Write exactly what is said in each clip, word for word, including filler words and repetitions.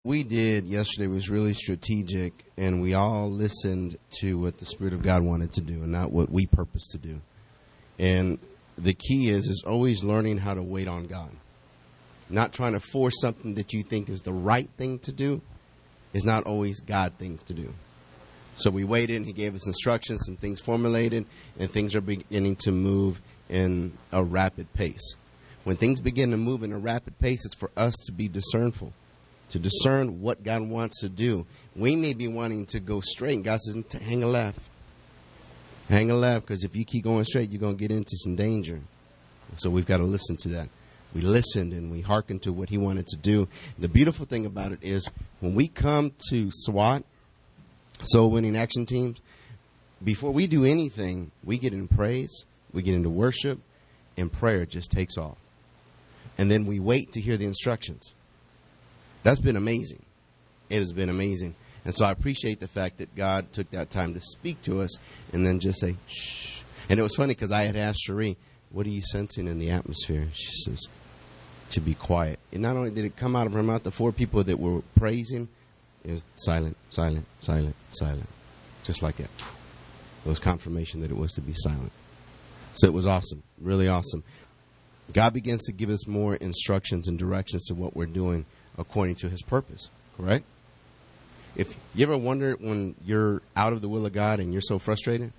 we did yesterday was really strategic, and we all listened to what the Spirit of God wanted to do and not what we purposed to do. And the key is, is always learning how to wait on God. Not trying to force something that you think is the right thing to do is not always God things to do. So we waited, and he gave us instructions, and things formulated, and things are beginning to move in a rapid pace. When things begin to move in a rapid pace, it's for us to be discernful, to discern what God wants to do. We may be wanting to go straight, and God says, hang a left. Hang a left, because if you keep going straight, you're going to get into some danger. So we've got to listen to that. We listened, and we hearkened to what he wanted to do. The beautiful thing about it is when we come to SWAT, Soul Winning Action Teams, before we do anything, we get in praise, we get into worship, and prayer just takes off. And then we wait to hear the instructions. That's been amazing. It has been amazing. And so I appreciate the fact that God took that time to speak to us and then just say, shh. And it was funny because I had asked Cherie, what are you sensing in the atmosphere? She says, to be quiet. And not only did it come out of her mouth, the four people that were praising, it was silent, silent, silent, silent. Just like that. It was confirmation that it was to be silent. So it was awesome. Really awesome. God begins to give us more instructions and directions to what we're doing according to his purpose. Correct? If you ever wonder when you're out of the will of God and you're so frustrated?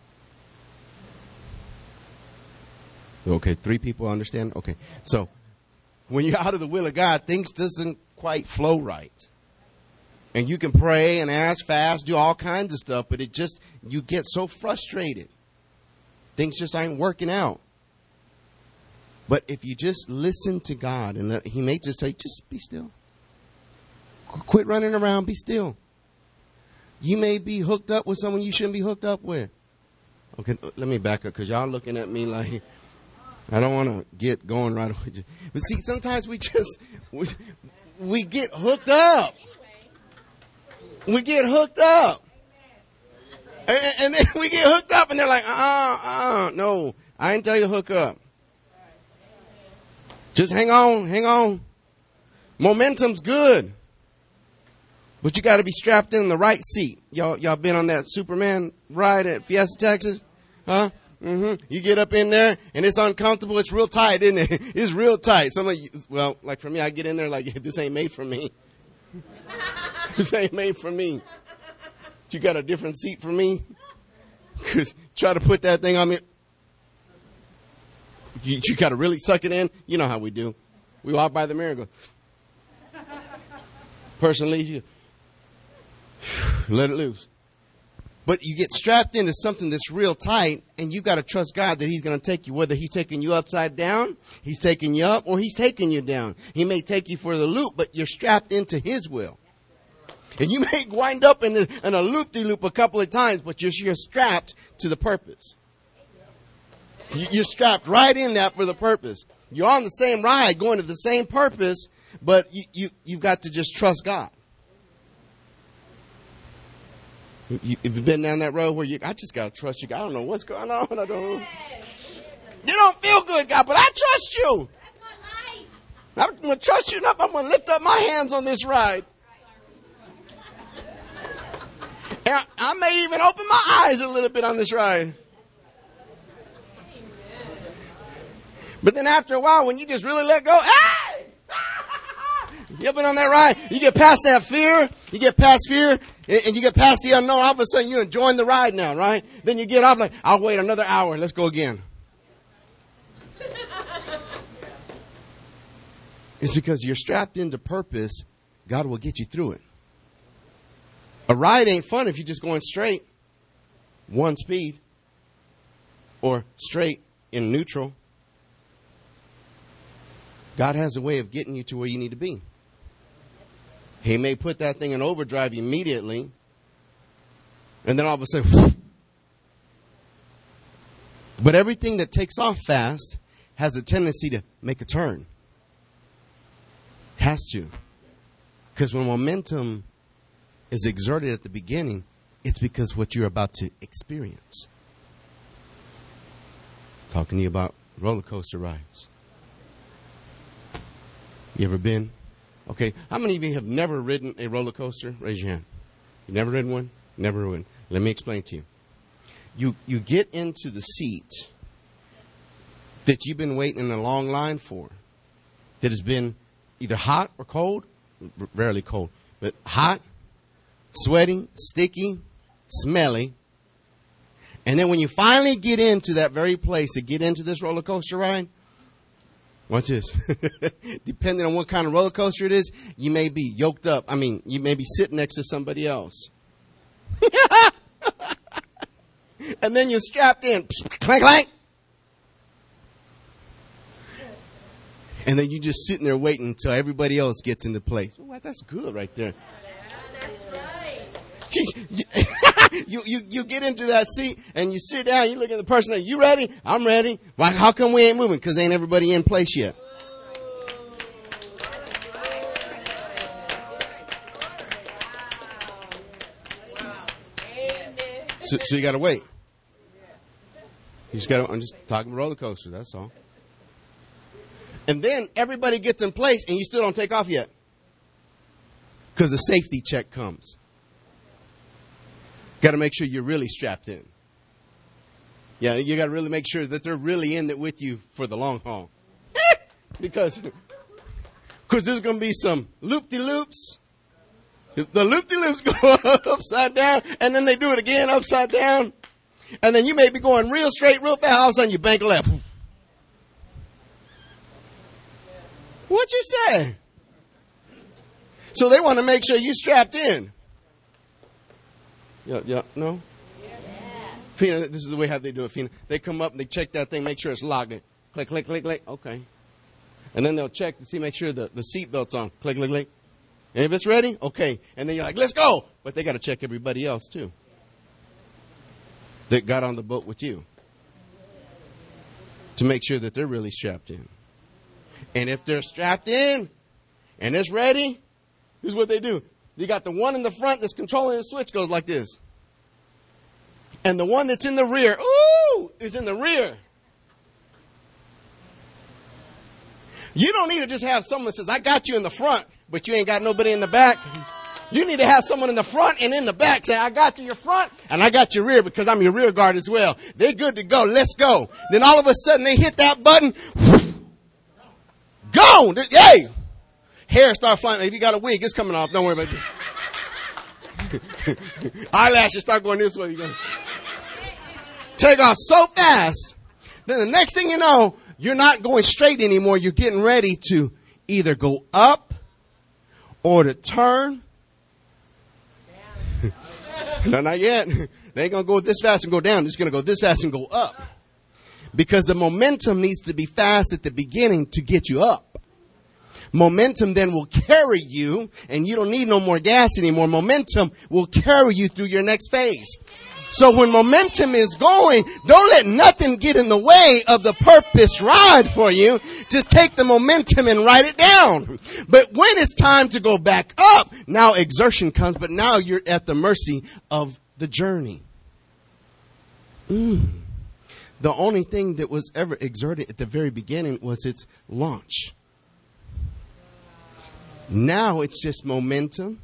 Okay, three people understand? Okay, so when you're out of the will of God, things doesn't quite flow right. And you can pray and ask, fast, do all kinds of stuff, but it just, you get so frustrated. Things just ain't working out. But if you just listen to God, and let, he may just say, just be still. Quit running around, be still. You may be hooked up with someone you shouldn't be hooked up with. Okay, let me back up, because y'all looking at me like, I don't want to get going right away. But see, sometimes we just, we, we get hooked up. We get hooked up. And, and then we get hooked up, and they're like, uh, uh, no, I didn't tell you to hook up. Just hang on, hang on. Momentum's good. But you got to be strapped in the right seat. Y'all, y'all been on that Superman ride at Fiesta, Texas? Huh? Mm-hmm. You get up in there, and it's uncomfortable. It's real tight, isn't it? It's real tight. Some of you, well, like for me, I get in there like, this ain't made for me. This ain't made for me. You got a different seat for me? Because try to put that thing on me. You, you got to really suck it in. You know how we do. We walk by the mirror and go. Person leaves you. Let it loose. But you get strapped into something that's real tight, and you got to trust God that he's going to take you, whether he's taking you upside down, he's taking you up, or he's taking you down. He may take you for the loop, but you're strapped into his will. And you may wind up in, the, in a loop-de-loop a couple of times, but you're, you're strapped to the purpose. You're strapped right in that for the purpose. You're on the same ride, going to the same purpose, but you, you, you've got to just trust God. You, if you've been down that road where you, I just got to trust you. I don't know what's going on. I don't. You don't feel good, God, but I trust you. I'm going to trust you enough. I'm going to lift up my hands on this ride. And I, I may even open my eyes a little bit on this ride. But then after a while, when you just really let go, hey! You've been on that ride. You get past that fear. You get past fear. And you get past the unknown. All of a sudden, you're enjoying the ride now, right? Then you get off like, I'll wait another hour. Let's go again. It's because you're strapped into purpose. God will get you through it. A ride ain't fun if you're just going straight, one speed, or straight in neutral. God has a way of getting you to where you need to be. He may put that thing in overdrive immediately, and then all of a sudden, but everything that takes off fast has a tendency to make a turn. Has to. Because when momentum is exerted at the beginning, it's because what you're about to experience. Talking to you about roller coaster rides. You ever been Okay, how many of you have never ridden a roller coaster? Raise your hand. You never ridden one? Never ridden. Let me explain to you. You you get into the seat that you've been waiting in a long line for, that has been either hot or cold, rarely cold, but hot, sweaty, sticky, smelly. And then when you finally get into that very place to get into this roller coaster ride, watch this. Depending on what kind of roller coaster it is, you may be yoked up. I mean, you may be sitting next to somebody else. And then you're strapped in. Clank, clank. And then you're just sitting there waiting until everybody else gets into place. Oh, that's good right there. you, you you get into that seat and you sit down. You look at the person. You ready? I'm ready. Why? How come we ain't moving? Because ain't everybody in place yet. So, so you got to wait. You just got to. I'm just talking roller coaster. That's all. And then everybody gets in place and you still don't take off yet, because the safety check comes. Got to make sure you're really strapped in. Yeah, you got to really make sure that they're really in it with you for the long haul. because because there's going to be some loop-de-loops. The loop-de-loops go upside down, and then they do it again upside down. And then you may be going real straight, real fast. All of a sudden, you bank left. What you say? So they want to make sure you strapped in. Yeah, yeah, no? Yeah. Fina, this is the way how they do it, Fina. They come up and they check that thing, make sure it's locked. Click, click, click, click. Okay. And then they'll check to see, make sure the, the seat belt's on. Click, click, click. And if it's ready, okay. And then you're like, let's go. But they got to check everybody else too that got on the boat with you to make sure that they're really strapped in. And if they're strapped in and it's ready, here's what they do. You got the one in the front that's controlling the switch goes like this. And the one that's in the rear, ooh, is in the rear. You don't need to just have someone that says, I got you in the front, but you ain't got nobody in the back. You need to have someone in the front and in the back say, I got you your front and I got your rear because I'm your rear guard as well. They're good to go. Let's go. Then all of a sudden they hit that button. Gone. Hey. Hair start flying. If you got a wig, it's coming off. Don't worry about it. Eyelashes start going this way. You go. Take off so fast. Then the next thing you know, you're not going straight anymore. You're getting ready to either go up or to turn. No, not yet. They ain't going to go this fast and go down. They're just going to go this fast and go up. Because the momentum needs to be fast at the beginning to get you up. Momentum then will carry you, and you don't need no more gas anymore. Momentum will carry you through your next phase. So when momentum is going, don't let nothing get in the way of the purpose ride for you. Just take the momentum and write it down. But when it's time to go back up, now exertion comes, but now you're at the mercy of the journey. Mm. The only thing that was ever exerted at the very beginning was its launch. Now it's just momentum.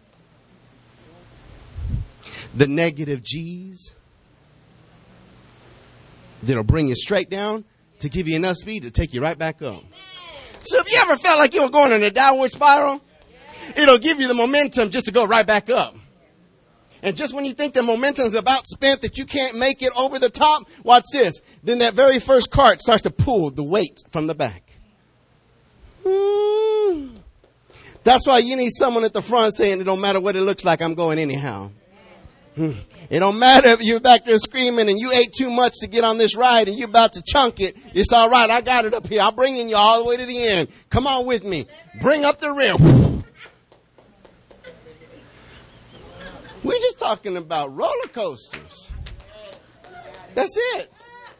The negative G's that'll bring you straight down to give you enough speed to take you right back up. So if you ever felt like you were going in a downward spiral, it'll give you the momentum just to go right back up. And just when you think the momentum is about spent, that you can't make it over the top, watch this. Then that very first cart starts to pull the weight from the back. Mm. That's why you need someone at the front saying, it don't matter what it looks like, I'm going anyhow. It don't matter if you're back there screaming and you ate too much to get on this ride and you're about to chunk it. It's all right. I got it up here. I'm bringing you all the way to the end. Come on with me. Bring up the rear. We're just talking about roller coasters. That's it.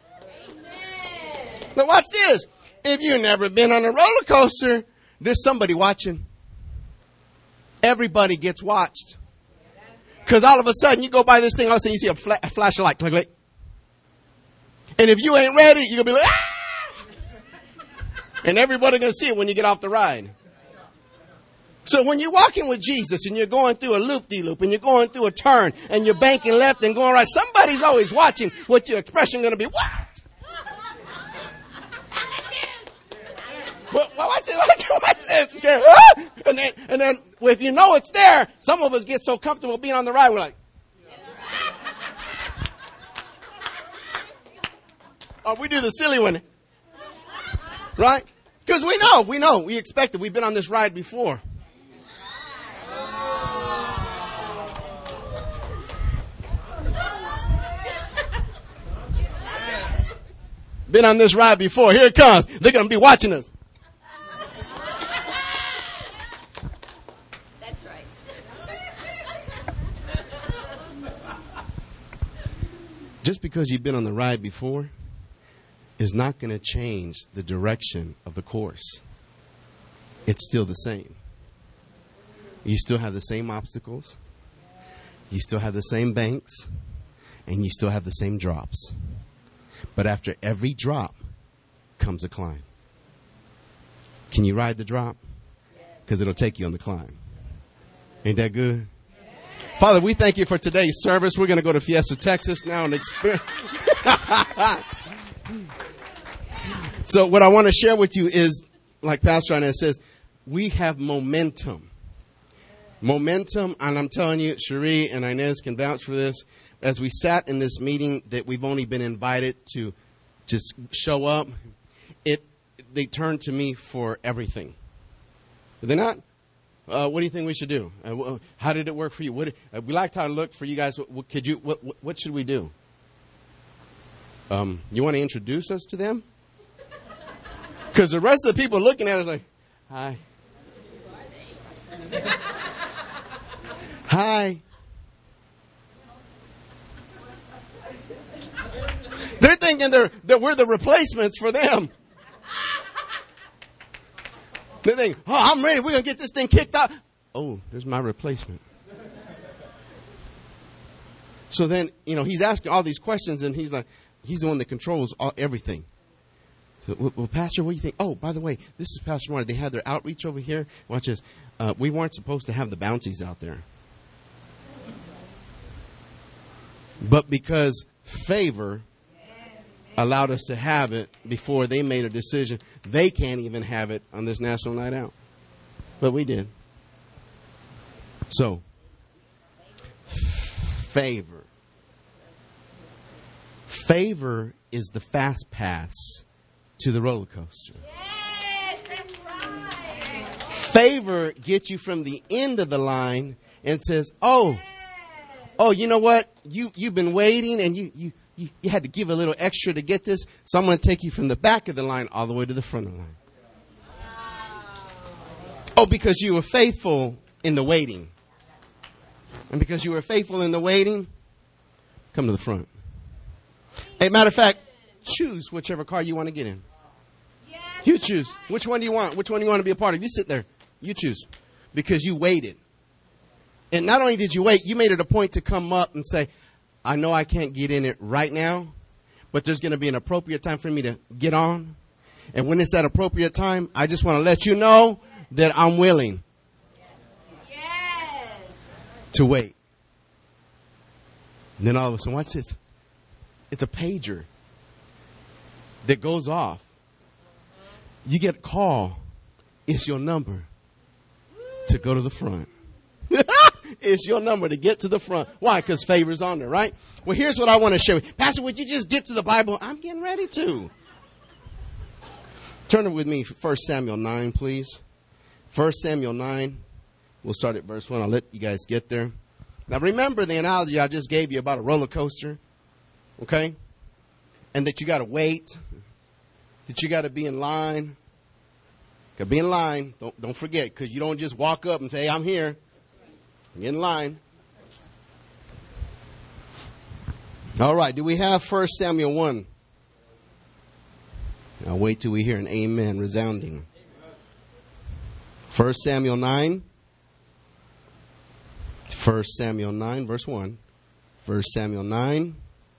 Now watch this. If you've never been on a roller coaster, there's somebody watching. Everybody gets watched. Because all of a sudden, you go by this thing, all of a sudden you see a, fla- a flash of light. Click, click. And if you ain't ready, you're going to be like, ah! And everybody's going to see it when you get off the ride. So when you're walking with Jesus and you're going through a loop-de-loop and you're going through a turn and you're banking left and going right, somebody's always watching what your expression going to be. What? Well, watch it, watch it, watch this. Ah! And then, and then if you know it's there, some of us get so comfortable being on the ride, we're like, or we do the silly one. Right? Because we know, we know, we expect it. We've been on this ride before. Been on this ride before. Here it comes. They're going to be watching us. That's right. Just because you've been on the ride before is not going to change the direction of the course. It's still the same. You still have the same obstacles. You still have the same banks. And you still have the same drops. But after every drop comes a climb. Can you ride the drop? Because it'll take you on the climb. Ain't that good? Father, we thank you for today's service. We're going to go to Fiesta, Texas now and experience. So what I want to share with you is, like Pastor Inez says, we have momentum. Momentum, and I'm telling you, Cherie and Inez can vouch for this. As we sat in this meeting that we've only been invited to just show up, it they turned to me for everything. Did they not? Uh, what do you think we should do? Uh, how did it work for you? What, uh, we liked how it looked for you guys. What, what could you? What, what, what should we do? Um, you want to introduce us to them? Because the rest of the people looking at us like, hi. Hi. They're thinking they're, that we're the replacements for them. They think, oh, I'm ready. We're going to get this thing kicked out. Oh, there's my replacement. So then, you know, he's asking all these questions, and he's like, he's the one that controls all, everything. So, well, well, Pastor, what do you think? Oh, by the way, this is Pastor Marty. They had their outreach over here. Watch this. Uh, we weren't supposed to have the bouncies out there. But because favor allowed us to have it before they made a decision, they can't even have it on this national night out. But we did. So, favor. Favor is the fast pass to the roller coaster. Yes, that's right. Favor gets you from the end of the line and says, oh, oh, you know what? You, you've been waiting and you, you, you, you had to give a little extra to get this. So I'm going to take you from the back of the line all the way to the front of the line. Oh, because you were faithful in the waiting. And because you were faithful in the waiting, come to the front. Hey, matter of fact, choose whichever car you want to get in. You choose. Which one do you want? Which one do you want to be a part of? You sit there. You choose. Because you waited. And not only did you wait, you made it a point to come up and say, I know I can't get in it right now, but there's going to be an appropriate time for me to get on. And when it's that appropriate time, I just want to let you know that I'm willing Yes. to wait. And then all of a sudden, watch this. It's a pager that goes off. You get a call. It's your number to go to the front. It's your number to get to the front. Why? Because favor's on there, right? Well, here's what I want to share with you. Pastor, would you just get to the Bible? I'm getting ready to. Turn it with me, First Samuel nine, please. First Samuel nine. We'll start at verse one. I'll let you guys get there. Now, remember the analogy I just gave you about a roller coaster, okay? And that you got to wait, that you got to be in line. Got to be in line. Don't, don't forget, because you don't just walk up and say, hey, I'm here. Get in line. All right. Do we have First Samuel one? I'll wait till we hear an amen resounding. First Samuel nine. First Samuel nine, verse one. First Samuel nine.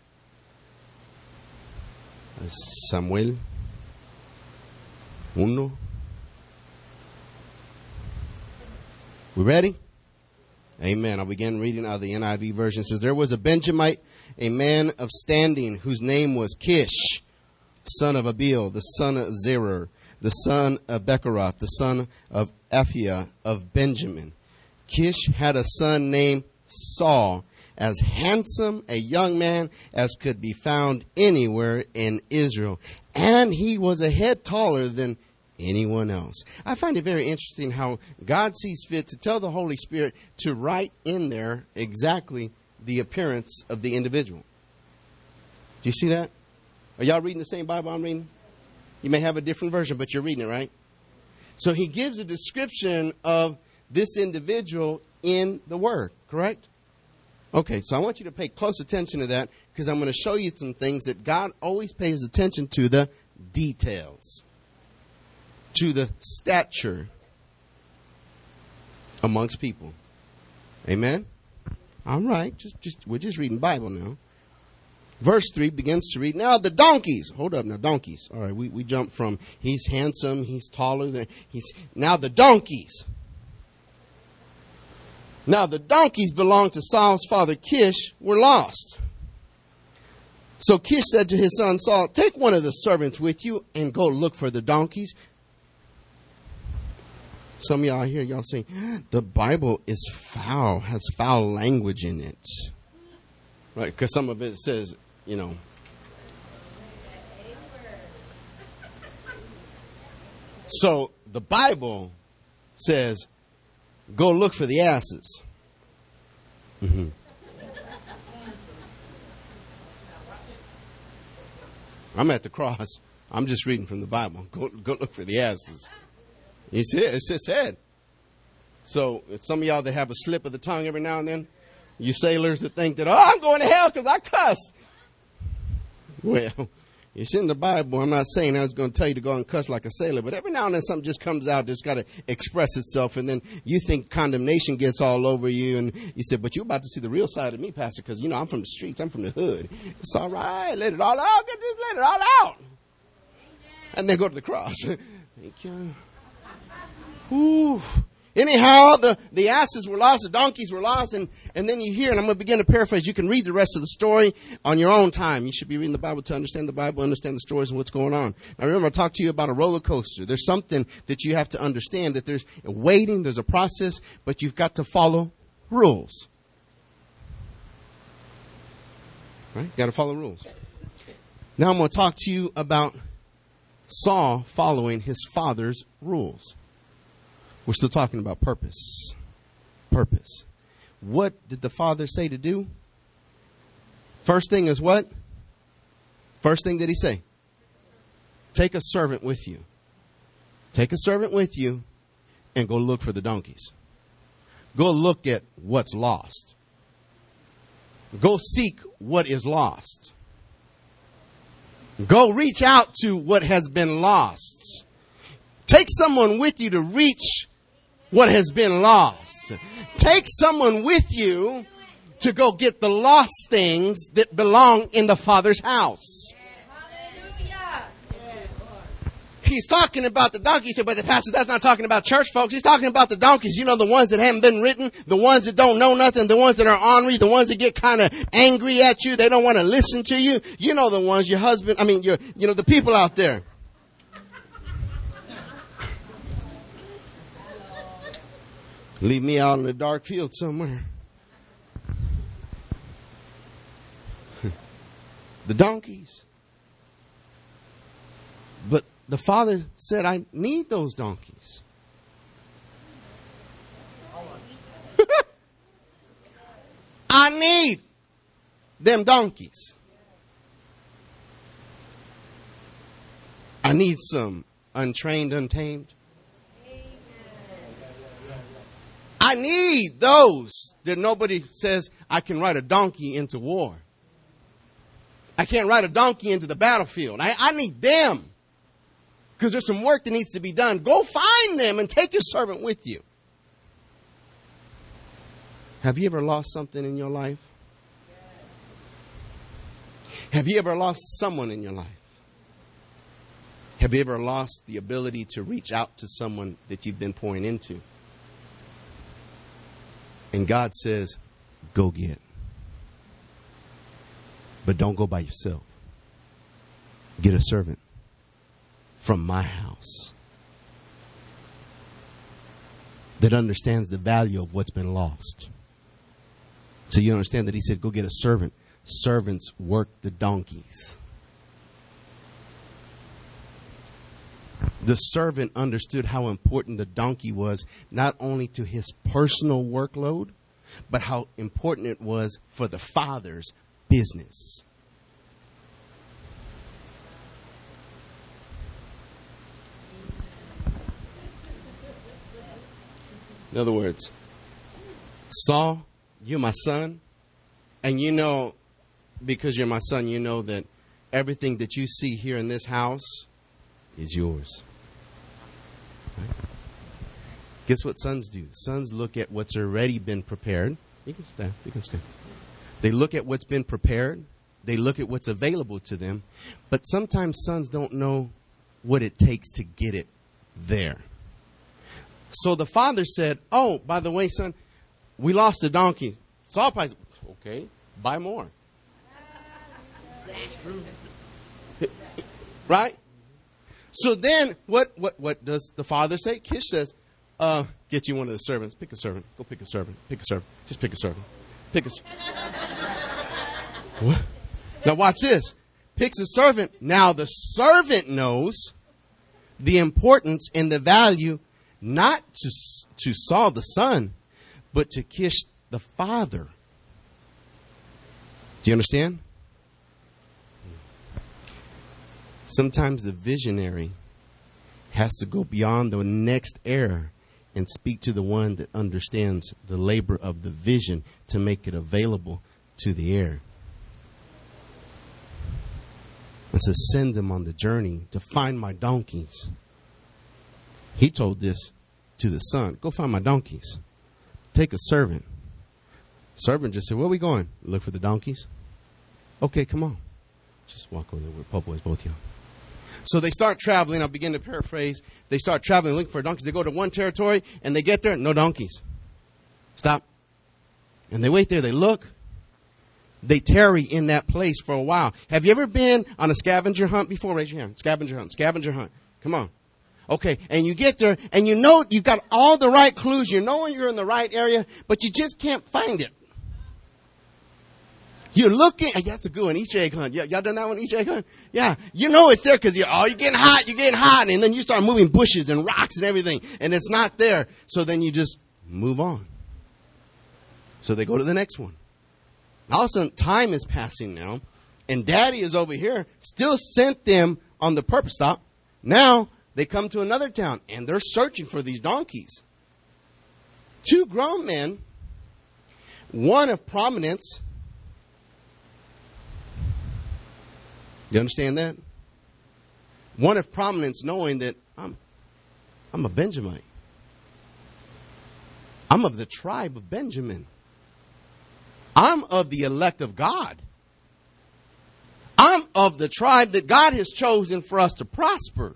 Samuel. Uno. We ready? Amen. I'll begin reading out of the N I V version. It says, there was a Benjamite, a man of standing, whose name was Kish, son of Abiel, the son of Zerah, the son of Bechorath, the son of Aphiah of Benjamin. Kish had a son named Saul, as handsome a young man as could be found anywhere in Israel. And he was a head taller than anyone else. I find it very interesting how God sees fit to tell the Holy Spirit to write in there exactly the appearance of the individual. Do you see that? Are y'all reading the same Bible I'm reading? You may have a different version, but you're reading it, right? So he gives a description of this individual in the Word, correct? Okay, so I want you to pay close attention to that because I'm going to show you some things that God always pays attention to, the details, to the stature amongst people. Amen? All right, just, just we're just reading Bible now. Verse three begins to read, now the donkeys. Hold up now, donkeys. All right, we, we jump from he's handsome, he's taller than, he's, now the donkeys. Now the donkeys belonged to Saul's father Kish were lost. So Kish said to his son Saul, take one of the servants with you and go look for the donkeys. Some of y'all here, y'all saying, the Bible is foul, has foul language in it. Right? Because some of it says, you know. So the Bible says, go look for the asses. Mm-hmm. I'm at the cross. I'm just reading from the Bible. Go, go look for the asses. You see it? It's just said. So some of y'all that have a slip of the tongue every now and then, you sailors that think that, oh, I'm going to hell because I cussed. Well, it's in the Bible. I'm not saying I was going to tell you to go and cuss like a sailor, but every now and then something just comes out that's got to express itself, and then you think condemnation gets all over you, and you say, but you're about to see the real side of me, Pastor, because, you know, I'm from the streets. I'm from the hood. It's all right. Let it all out. Just let it all out. Amen. And then go to the cross. Thank you. Ooh. Anyhow, the, the asses were lost, the donkeys were lost, and, and then you hear, and I'm going to begin to paraphrase. You can read the rest of the story on your own time. You should be reading the Bible to understand the Bible, understand the stories and what's going on. Now remember, I talked to you about a roller coaster. There's something that you have to understand, that there's a waiting, there's a process, but you've got to follow rules. Right? You've got to follow rules. Now I'm going to talk to you about Saul following his father's rules. We're still talking about purpose. Purpose. What did the father say to do? First thing is what? First thing did he say? Take a servant with you. Take a servant with you and go look for the donkeys. Go look at what's lost. Go seek what is lost. Go reach out to what has been lost. Take someone with you to reach what has been lost. Take someone with you to go get the lost things that belong in the Father's house. Hallelujah. He's talking about the donkeys. He said, but the pastor, that's not talking about church folks. He's talking about the donkeys. You know, the ones that haven't been written, the ones that don't know nothing, the ones that are ornery, the ones that get kind of angry at you. They don't want to listen to you. You know the ones, your husband, I mean, your, you know, the people out there. Leave me out in the dark field somewhere. The donkeys. But the father said, I need those donkeys. I need them donkeys. I need some untrained, untamed. I need those that nobody says I can ride a donkey into war. I can't ride a donkey into the battlefield. I, I need them. Because there's some work that needs to be done. Go find them and take your servant with you. Have you ever lost something in your life? Have you ever lost someone in your life? Have you ever lost the ability to reach out to someone that you've been pouring into? And God says, go get. But don't go by yourself. Get a servant from my house that understands the value of what's been lost. So you understand that he said, go get a servant. Servants work the donkeys. The servant understood how important the donkey was, not only to his personal workload, but how important it was for the father's business. In other words, Saul, you're my son, and you know, because you're my son, you know that everything that you see here in this house is yours. Right? Guess what sons do? Sons look at what's already been prepared. You can stand. You can stand. They look at what's been prepared. They look at what's available to them. But sometimes sons don't know what it takes to get it there. So the father said, oh, by the way, son, we lost a donkey. Saul probably said, okay, buy more. That's true. Right? So then what, what, what does the father say? Kish says, uh, get you one of the servants. Pick a servant. Go pick a servant. Pick a servant. Just pick a servant. Pick a servant. What? Now watch this. Picks a servant. Now the servant knows the importance and the value not to, to Saul the son, but to Kish the father. Do you understand? Sometimes the visionary has to go beyond the next heir and speak to the one that understands the labor of the vision to make it available to the heir. And to send them on the journey to find my donkeys. He told this to the son. Go find my donkeys. Take a servant. Servant just said, where are we going? Look for the donkeys. Okay, come on. Just walk over there with Po boys, both y'all. So they start traveling. I'll begin to paraphrase. They start traveling, looking for donkeys. They go to one territory, and they get there, no donkeys. Stop. And they wait there. They look. They tarry in that place for a while. Have you ever been on a scavenger hunt before? Raise your hand. Scavenger hunt. Scavenger hunt. Come on. Okay. And you get there, and you know you've got all the right clues. You know you're in the right area, but you just can't find it. You're looking, yeah, that's a good one, Easter egg hunt. Yeah, y'all done that one, Easter egg hunt? Yeah, you know it's there because you're, oh, you're getting hot, you're getting hot, and then you start moving bushes and rocks and everything, and it's not there. So then you just move on. So they go to the next one. All of a sudden, time is passing now, and Daddy is over here, still sent them on the purpose stop. Now they come to another town, and they're searching for these donkeys. Two grown men, one of prominence. You understand that? One of prominence, knowing that I'm, I'm a Benjamite. I'm of the tribe of Benjamin. I'm of the elect of God. I'm of the tribe that God has chosen for us to prosper.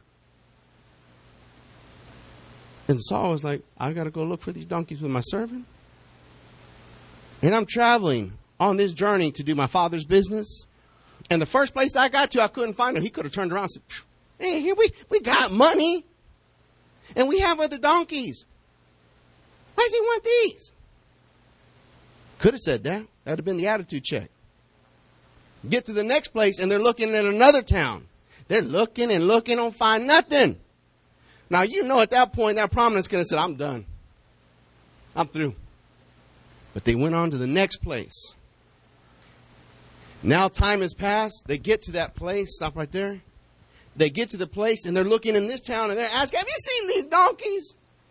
And Saul was like, I got to go look for these donkeys with my servant. And I'm traveling on this journey to do my father's business. And the first place I got to, I couldn't find him. He could have turned around and said, hey, here we, we got money. And we have other donkeys. Why does he want these? Could have said that. That would have been the attitude check. Get to the next place, and they're looking at another town. They're looking and looking, don't find nothing. Now, you know at that point, that prominence could have said, I'm done. I'm through. But they went on to the next place. Now time has passed. They get to that place. Stop right there. They get to the place, and they're looking in this town, and they're asking, have you seen these donkeys?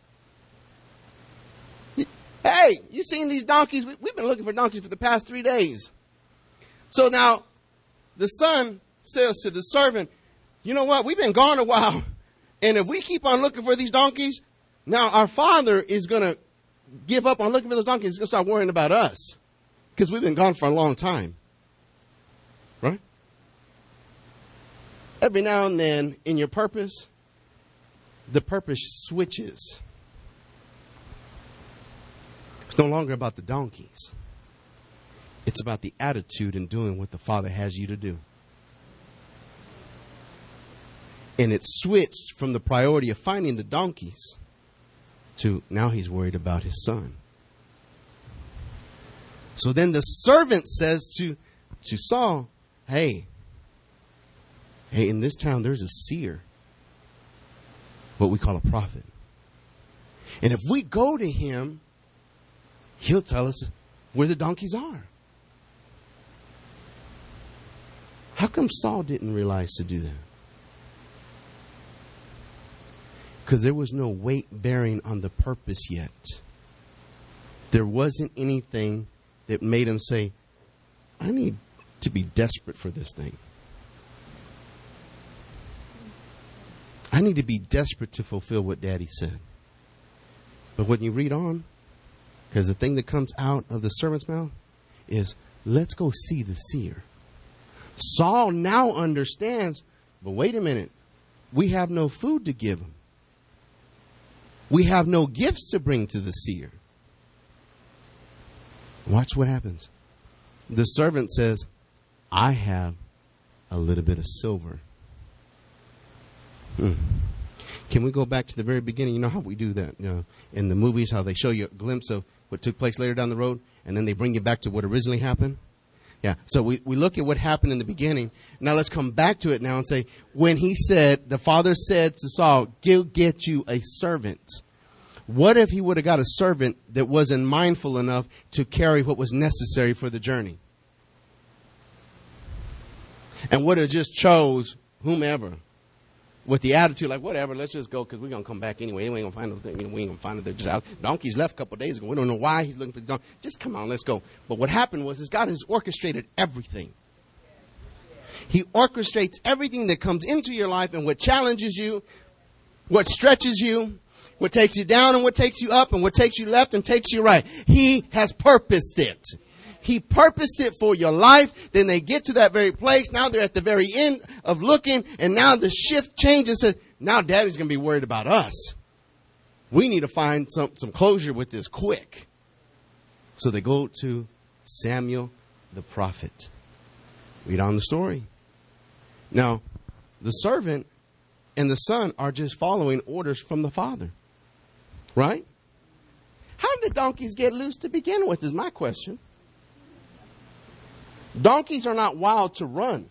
Hey, you seen these donkeys? We've been looking for donkeys for the past three days. So now the son says to the servant, you know what? We've been gone a while. And if we keep on looking for these donkeys, now our father is going to give up on looking for those donkeys. He's going to start worrying about us because we've been gone for a long time. Right? Every now and then in your purpose, the purpose switches. It's no longer about the donkeys. It's about the attitude in doing what the Father has you to do. And it switched from the priority of finding the donkeys to now he's worried about his son. So then the servant says to, to Saul, hey, hey, in this town there's a seer, what we call a prophet. And if we go to him, he'll tell us where the donkeys are. How come Saul didn't realize to do that? Because there was no weight bearing on the purpose yet. There wasn't anything that made him say, I need to be desperate for this thing. I need to be desperate to fulfill what Daddy said. But when you read on, because the thing that comes out of the servant's mouth is, let's go see the seer. Saul now understands, but wait a minute, we have no food to give him. We have no gifts to bring to the seer. Watch what happens. The servant says, I have a little bit of silver. Hmm. Can we go back to the very beginning? You know how we do that, you know, in the movies, how they show you a glimpse of what took place later down the road, and then they bring you back to what originally happened? Yeah, so we, we look at what happened in the beginning. Now let's come back to it now and say, when he said, the father said to Saul, go get you a servant. What if he would have got a servant that wasn't mindful enough to carry what was necessary for the journey? And would have just chose whomever with the attitude like, whatever, let's just go because we're going to come back anyway. We ain't going to find them. You know, we ain't going to find them. They're just out. Donkeys left a couple of days ago. We don't know why he's looking for the donkey. Just come on, let's go. But what happened was is God has orchestrated everything. He orchestrates everything that comes into your life and what challenges you, what stretches you, what takes you down and what takes you up and what takes you left and takes you right. He has purposed it. He purposed it for your life. Then they get to that very place. Now they're at the very end of looking. And now the shift changes. And now Daddy's going to be worried about us. We need to find some, some closure with this quick. So they go to Samuel the prophet. Read on the story. Now, the servant and the son are just following orders from the father. Right? How did the donkeys get loose to begin with is my question. Donkeys are not wild to run.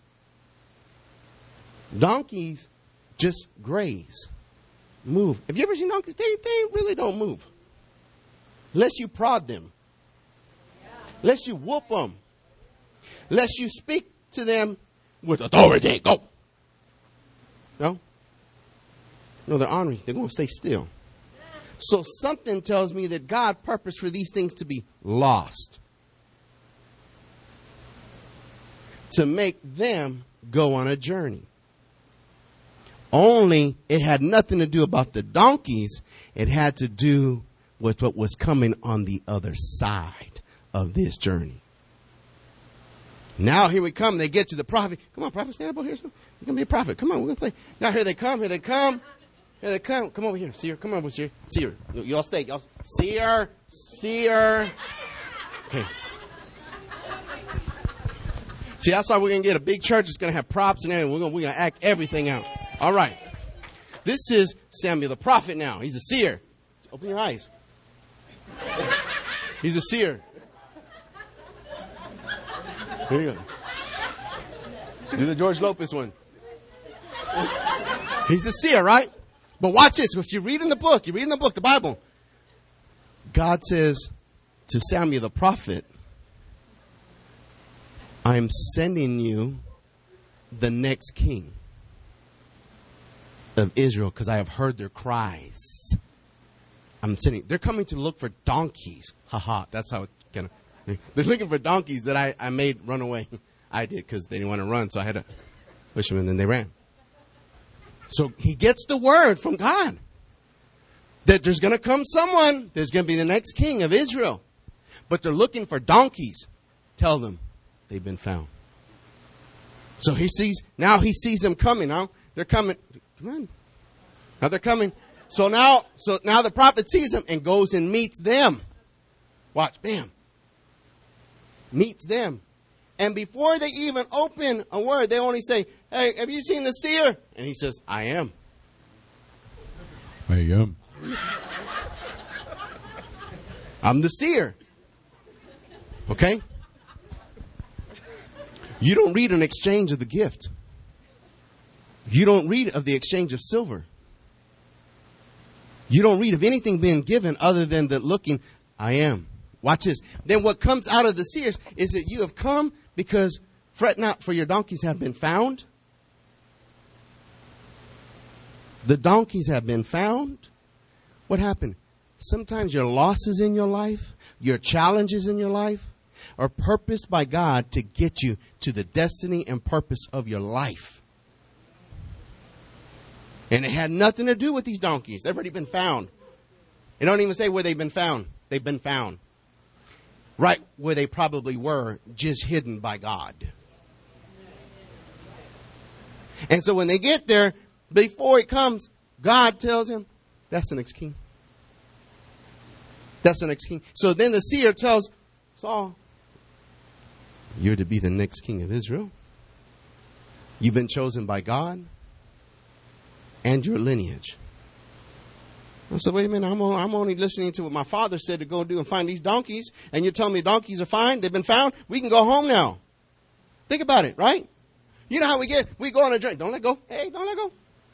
Donkeys just graze, move. Have you ever seen donkeys? They, they really don't move. Unless you prod them. Unless you whoop them. Unless you speak to them with authority. Go. No? No, they're ornery. They're going to stay still. So something tells me that God purposed for these things to be lost. To make them go on a journey. Only it had nothing to do about the donkeys. It had to do with what was coming on the other side of this journey. Now here we come. They get to the prophet. Come on, prophet, stand up over here. You're going to be a prophet. Come on, we're going to play. Now here they come. Here they come. Here they come. Come over here. Seer. Come on, over here. Seer. Y'all stay. Y'all. Seer. Seer. Okay. See, that's why we're going to get a big church. It's going to have props and everything. We're going we're going to act everything out. All right. This is Samuel the prophet now. He's a seer. Open your eyes. He's a seer. Here you go. Do the George Lopez one. He's a seer, right? But watch this. If you read in the book, you read in the book, the Bible, God says to Samuel the prophet, I'm sending you the next king of Israel because I have heard their cries. I'm sending. They're coming to look for donkeys. Ha ha. That's how it kind of. They're looking for donkeys that I, I made run away. I did because they didn't want to run, so I had to push them and then they ran. So he gets the word from God that there's going to come someone. There's going to be the next king of Israel. But they're looking for donkeys. Tell them. They've been found. So he sees, now he sees them coming. Now they're coming. Come on. Now they're coming. So now, so now the prophet sees them and goes and meets them. Watch, bam. Meets them. And before they even open a word, they only say, hey, have you seen the seer? And he says, I am. I am. I'm the seer. Okay? You don't read an exchange of the gift. You don't read of the exchange of silver. You don't read of anything being given other than the looking, I am. Watch this. Then what comes out of the seers is that you have come because fret not, for your donkeys have been found. The donkeys have been found. What happened? Sometimes your losses in your life, your challenges in your life are purposed by God to get you to the destiny and purpose of your life. And it had nothing to do with these donkeys. They've already been found. It don't even say where they've been found. They've been found. Right where they probably were, just hidden by God. And so when they get there, before it comes, God tells him, that's the next king. That's the next king. So then the seer tells Saul, you're to be the next king of Israel. You've been chosen by God and your lineage. I said, wait a minute, I'm only, I'm only listening to what my father said to go do and find these donkeys. And you're telling me donkeys are fine? They've been found? We can go home now. Think about it, right? You know how we get, we go on a journey. Don't let go. Hey, don't let go.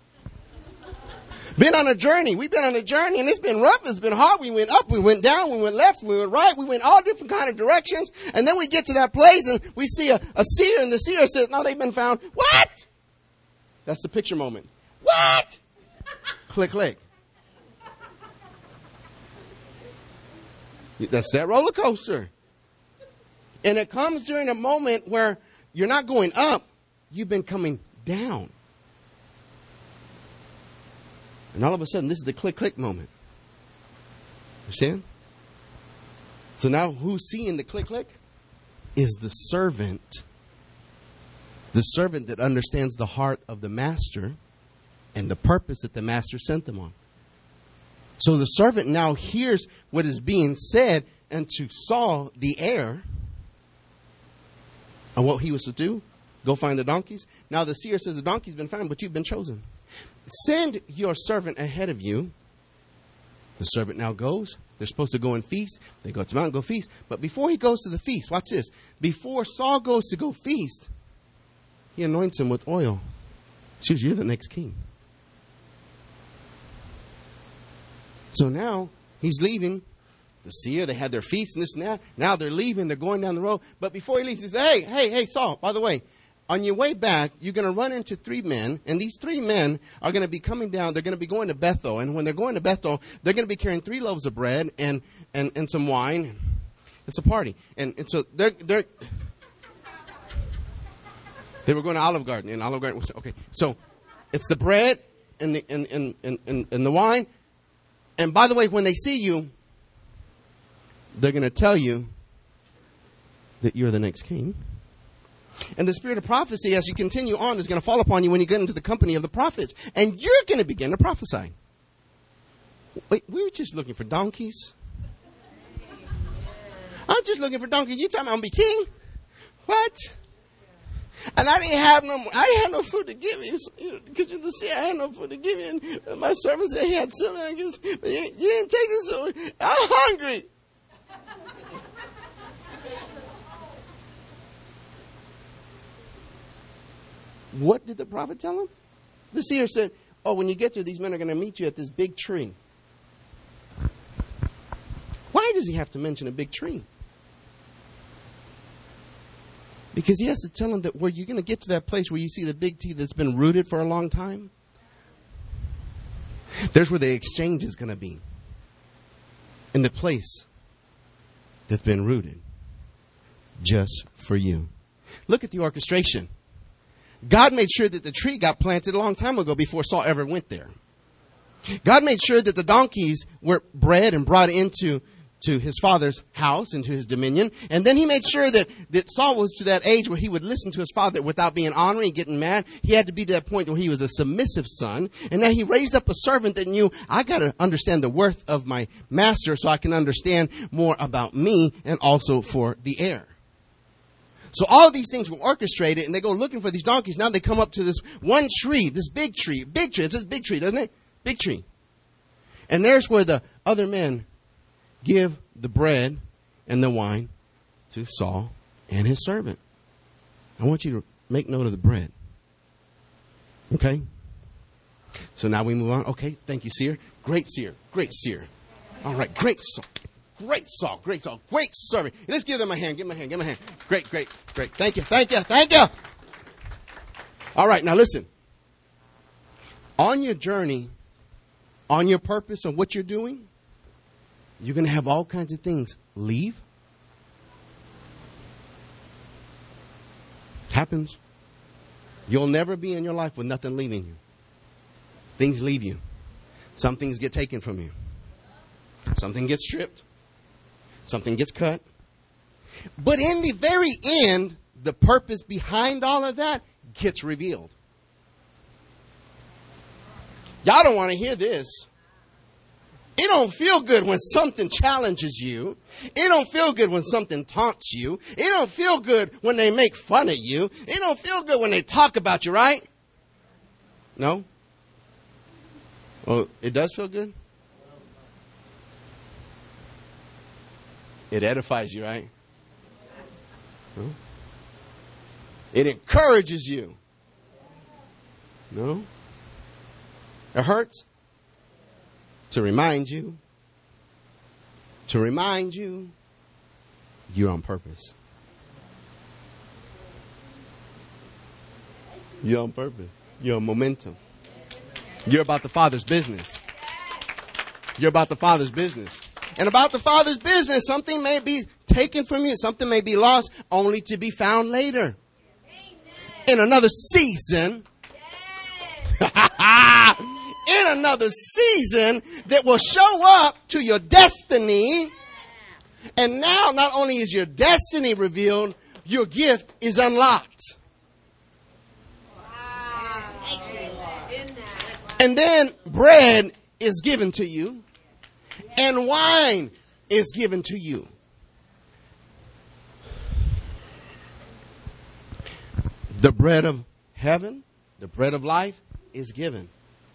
Been on a journey. We've been on a journey and it's been rough. It's been hard. We went up. We went down. We went left. We went right. We went all different kind of directions. And then we get to that place and we see a, a seer and the seer says, no, they've been found. What? That's the picture moment. What? Click, click. That's that roller coaster. And it comes during a moment where you're not going up. You've been coming down. And all of a sudden, this is the click, click moment. Understand? So now who's seeing the click, click? Is the servant. The servant that understands the heart of the master and the purpose that the master sent them on. So the servant now hears what is being said unto Saul, the heir, and what he was to do. Go find the donkeys. Now the seer says the donkey's been found, but you've been chosen. Send your servant ahead of you. The servant now goes. They're supposed to go and feast. They go to the mountain, go feast. But before he goes to the feast, watch this. Before Saul goes to go feast, he anoints him with oil. He says, you're the next king. So now he's leaving. The seer, they had their feast and this and that. Now they're leaving. They're going down the road. But before he leaves, he says, hey, hey, hey, Saul, by the way, on your way back, you're going to run into three men. And these three men are going to be coming down. They're going to be going to Bethel. And when they're going to Bethel, they're going to be carrying three loaves of bread and, and, and some wine. It's a party. And, and so they're, they're, they were going to Olive Garden. And Olive Garden was, okay. So it's the bread and the, and, and, and, and, and the wine. And by the way, when they see you, they're going to tell you that you're the next king. And the spirit of prophecy, as you continue on, is going to fall upon you when you get into the company of the prophets. And you're going to begin to prophesy. Wait, we were just looking for donkeys. I'm just looking for donkeys. You tell me I'm going to be king? What? And I didn't have no, I didn't have no food to give you, because you're the seer. I had no food to give you. And my servant said he had some, but you, you didn't take this. So I'm hungry. What did the prophet tell him? The seer said, oh, when you get there, these men are going to meet you at this big tree. Why does he have to mention a big tree? Because he has to tell them that where you're going to get to that place where you see the big T that's been rooted for a long time. There's where the exchange is going to be. In the place that's been rooted. Just for you. Look at the orchestration. God made sure that the tree got planted a long time ago before Saul ever went there. God made sure that the donkeys were bred and brought into to his father's house and to his dominion. And then he made sure that, that Saul was to that age where he would listen to his father without being honoring and getting mad. He had to be to that point where he was a submissive son. And then he raised up a servant that knew, I got to understand the worth of my master so I can understand more about me and also for the heir. So all of these things were orchestrated, and they go looking for these donkeys. Now they come up to this one tree, this big tree, big tree. It says big tree, doesn't it? Big tree. And there's where the other men give the bread and the wine to Saul and his servant. I want you to make note of the bread. Okay? So now we move on. Okay, thank you, seer. Great seer. Great seer. All right, great Saul. Great Saul. Great Saul. Great servant. Let's give them a hand. Give them a hand. Give them a hand. Great, great, great. Thank you. Thank you. Thank you. All right, now listen. On your journey, on your purpose, on what you're doing, you're going to have all kinds of things leave. Happens. You'll never be in your life with nothing leaving you. Things leave you. Some things get taken from you. Something gets stripped. Something gets cut. But in the very end, the purpose behind all of that gets revealed. Y'all don't want to hear this. It don't feel good when something challenges you. It don't feel good when something taunts you. It don't feel good when they make fun of you. It don't feel good when they talk about you, right? No? Well, it does feel good? It edifies you, right? No? It encourages you. No? It hurts? To remind you, to remind you, you're on purpose. You're on purpose. You're on momentum. You're about the Father's business. You're about the Father's business. And about the Father's business, something may be taken from you. Something may be lost, only to be found later. In another season. In another season that will show up to your destiny. And now not only is your destiny revealed, your gift is unlocked. And then bread is given to you. And wine is given to you. The bread of heaven, the bread of life is given.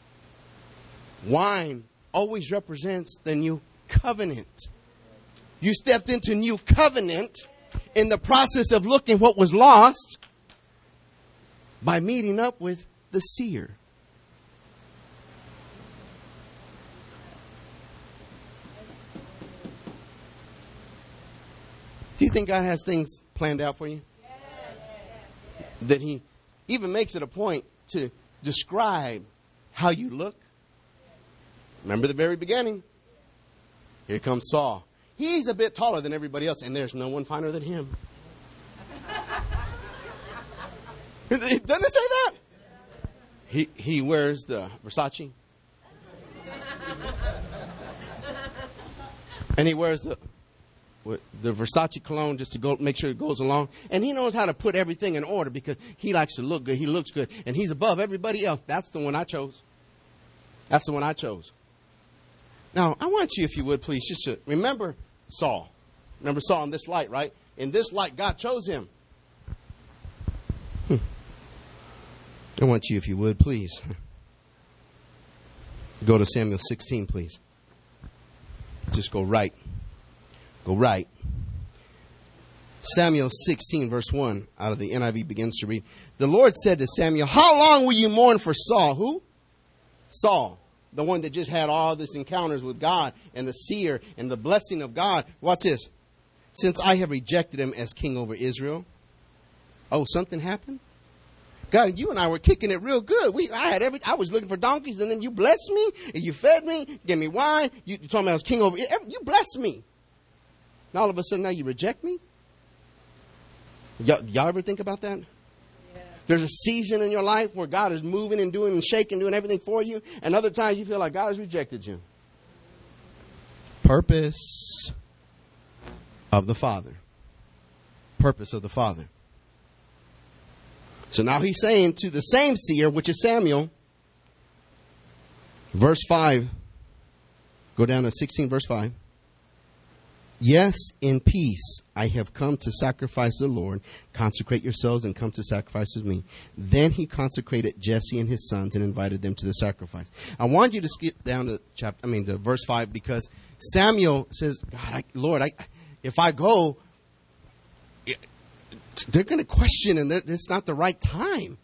Wine always represents the new covenant. You stepped into new covenant in the process of looking what was lost by meeting up with the seer. Do you think God has things planned out for you? Yes. That He even makes it a point to describe how you look? Remember the very beginning? Here comes Saul. He's a bit taller than everybody else, and there's no one finer than him. Doesn't it say that? He he wears the Versace. And he wears the the Versace cologne just to go make sure it goes along. And he knows how to put everything in order because he likes to look good. He looks good. And he's above everybody else. That's the one I chose. That's the one I chose. Now, I want you, if you would, please, just to remember Saul. Remember Saul in this light, right? In this light, God chose him. Hmm. I want you, if you would, please. Go to Samuel sixteen, please. Just go right. Go right. Samuel sixteen, verse one, out of the N I V begins to read. The Lord said to Samuel, how long will you mourn for Saul? Who? Saul. The one that just had all this encounters with God and the seer and the blessing of God. Watch this. Since I have rejected him as king over Israel. Oh, something happened? God, you and I were kicking it real good. We, I had every, I was looking for donkeys, and then you blessed me, and you fed me, gave me wine. You, you told me I was king over. You blessed me. And all of a sudden now you reject me? Y'all, y'all ever think about that? Yeah. There's a season in your life where God is moving and doing and shaking, doing everything for you. And other times you feel like God has rejected you. Purpose. of the Father. Purpose of the Father. So now he's saying to the same seer, which is Samuel, verse five, go down to sixteen, verse five. Yes, in peace I have come to sacrifice the Lord. Consecrate yourselves and come to sacrifice with me. Then he consecrated Jesse and his sons and invited them to the sacrifice. I want you to skip down to chapter, I mean, to verse five, because Samuel says, God, I, Lord, I, if I go, they're going to question, and it's not the right time.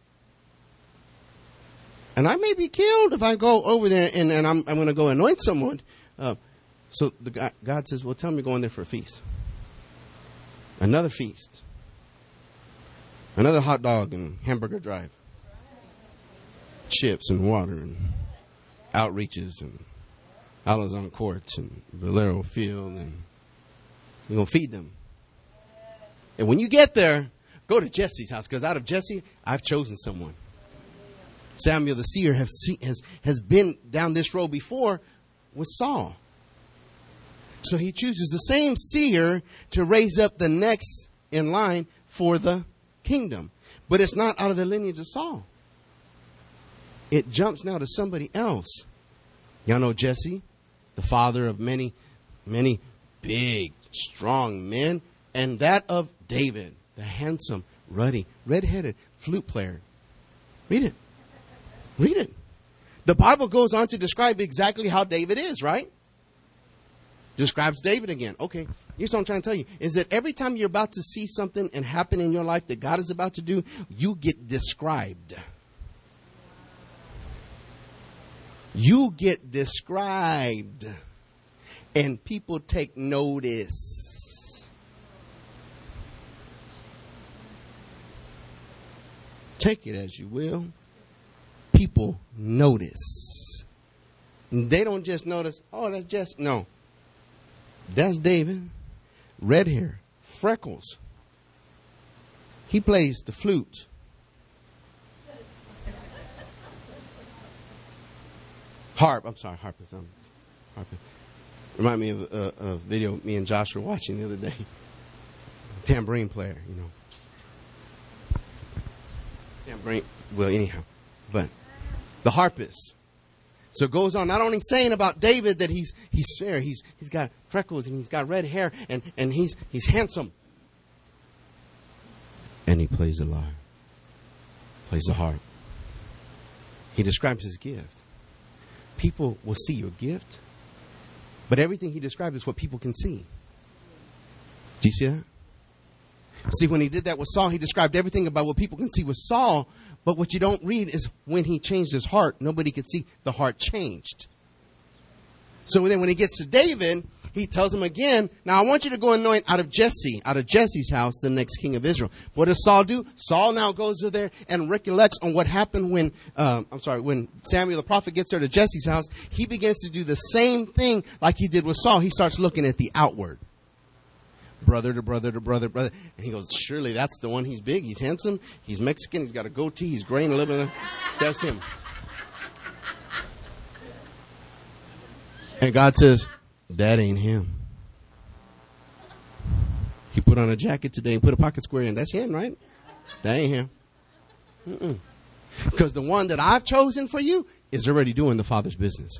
And I may be killed if I go over there and, and I'm, I'm going to go anoint someone. Uh, So the God, God says, well, tell me going there for a feast. Another feast. Another hot dog and hamburger drive. Chips and water and outreaches and Alazon Courts and Valero Field. And you're going to feed them. And when you get there, go to Jesse's house. Because out of Jesse, I've chosen someone. Samuel the seer has, has, has been down this road before with Saul. So he chooses the same seer to raise up the next in line for the kingdom. But it's not out of the lineage of Saul. It jumps now to somebody else. Y'all know Jesse, the father of many, many big, strong men. And that of David, the handsome, ruddy, red-headed flute player. Read it. Read it. The Bible goes on to describe exactly how David is, right? Describes David again. Okay, here's what I'm trying to tell you. Is that every time you're about to see something and happen in your life that God is about to do, you get described. You get described. And people take notice. Take it as you will. People notice. And they don't just notice, oh, that's just, no. That's David. Red hair. Freckles. He plays the flute. Harp. I'm sorry, harp is um, harp. Remind me of uh, a video me and Josh were watching the other day. Tambourine player, you know. Tambourine. Well, anyhow. But the harpist. So it goes on, not only saying about David that he's he's fair, he's he's got freckles and he's got red hair and, and he's he's handsome. And he plays the lyre. Plays the harp. He describes his gift. People will see your gift, but everything he describes is what people can see. Do you see that? See, when he did that with Saul, he described everything about what people can see with Saul. But what you don't read is when he changed his heart, nobody could see the heart changed. So then when he gets to David, he tells him again, now I want you to go anoint out of Jesse, out of Jesse's house, the next king of Israel. What does Saul do? Saul now goes to there and recollects on what happened when, um, I'm sorry, when Samuel the prophet gets there to Jesse's house. He begins to do the same thing like he did with Saul. He starts looking at the outward. Brother to brother to brother, brother. And he goes, surely that's the one. He's big, he's handsome, he's Mexican, he's got a goatee, he's graying a little bit. That's him. And God says, that ain't him. He put on a jacket today and put a pocket square in. That's him, right? That ain't him. Mm-mm. Because the one that I've chosen for you is already doing the Father's business.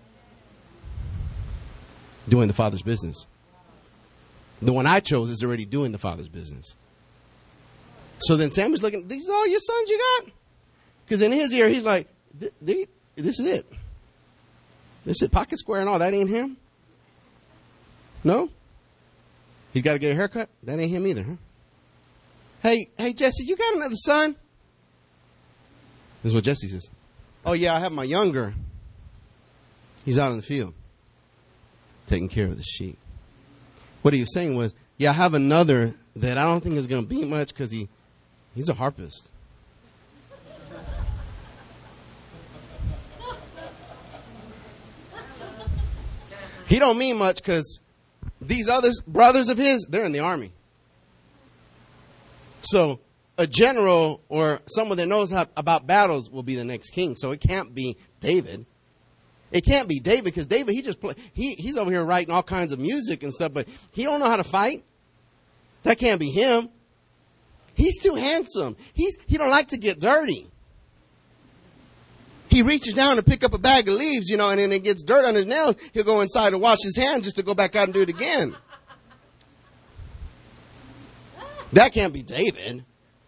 Doing the Father's business. The one I chose is already doing the Father's business. So then Samuel's looking, these are all your sons you got? Because in his ear, he's like, this is it. This is pocket square and all. That ain't him? No? He's got to get a haircut? That ain't him either, huh? Hey, hey, Jesse, you got another son? This is what Jesse says. Oh, yeah, I have my younger. He's out in the field taking care of the sheep. What he was saying was, yeah, I have another that I don't think is going to be much because he, he's a harpist. He don't mean much because these other brothers of his, they're in the army. So a general or someone that knows how, about battles will be the next king. So it can't be David. It can't be David because David, he just play, he he's over here writing all kinds of music and stuff, but he don't know how to fight. That can't be him. He's too handsome. He's, he don't like to get dirty. He reaches down to pick up a bag of leaves, you know, and then it gets dirt on his nails. He'll go inside to wash his hands just to go back out and do it again. That can't be David.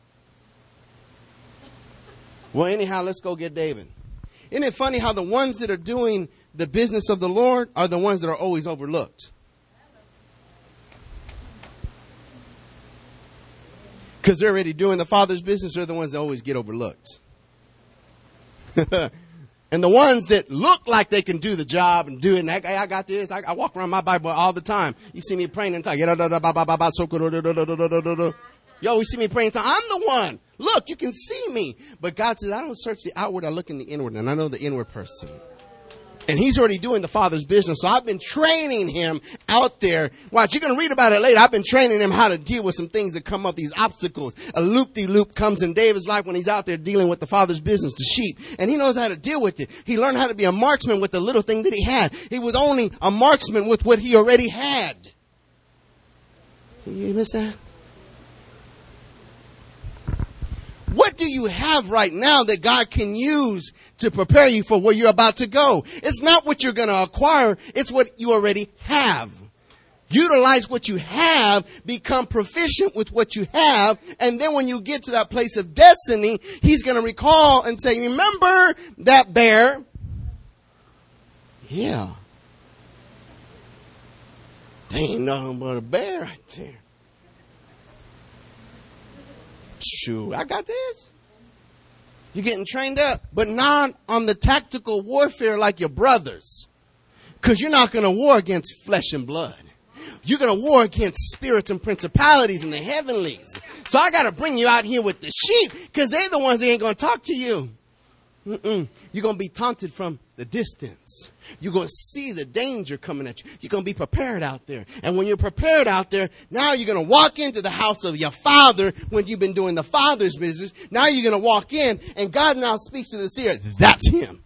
Well, anyhow, let's go get David. Isn't it funny how the ones that are doing the business of the Lord are the ones that are always overlooked? Because they're already doing the Father's business, they're the ones that always get overlooked. And the ones that look like they can do the job and do it, and I, I got this, I, I walk around my Bible all the time. You see me praying and talking. Yo, you see me praying and talking. I'm the one. Look, you can see me. But God says, I don't search the outward, I look in the inward. And I know the inward person. And he's already doing the Father's business. So I've been training him out there. Watch, you're going to read about it later. I've been training him how to deal with some things that come up, these obstacles. A loop-de-loop comes in David's life when he's out there dealing with the Father's business, the sheep. And he knows how to deal with it. He learned how to be a marksman with the little thing that he had. He was only a marksman with what he already had. You miss that? What do you have right now that God can use to prepare you for where you're about to go? It's not what you're going to acquire. It's what you already have. Utilize what you have, become proficient with what you have, and then when you get to that place of destiny, he's going to recall and say, remember that bear? Yeah. There ain't nothing but a bear right there. Shoot, I got this. You're getting trained up, but not on the tactical warfare like your brothers. Because you're not going to war against flesh and blood. You're going to war against spirits and principalities in the heavenlies. So I got to bring you out here with the sheep because they're the ones that ain't going to talk to you. Mm-mm. You're going to be taunted from the distance. You're going to see the danger coming at you. You're going to be prepared out there. And when you're prepared out there, now you're going to walk into the house of your father when you've been doing the Father's business. Now you're going to walk in and God now speaks to the seer. That's him.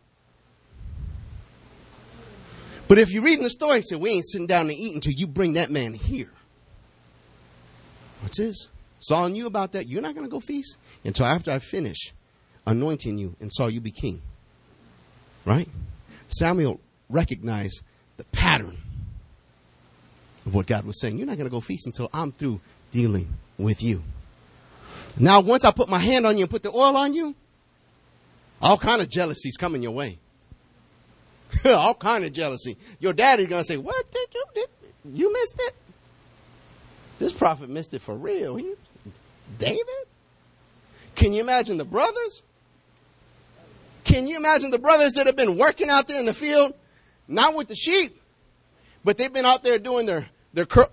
But if you're reading the story and say, we ain't sitting down to eat until you bring that man here. What's this? Saul knew about that. You're not going to go feast until after I finish anointing you and saw you be king. Right? Samuel recognized the pattern of what God was saying. You're not going to go feast until I'm through dealing with you. Now, once I put my hand on you and put the oil on you, all kind of jealousies coming your way. All kind of jealousy. Your daddy's going to say, what did you did? You missed it? This prophet missed it for real. He, David? Can you imagine the brothers? Can you imagine the brothers that have been working out there in the field? Not with the sheep, but they've been out there doing their, their cur-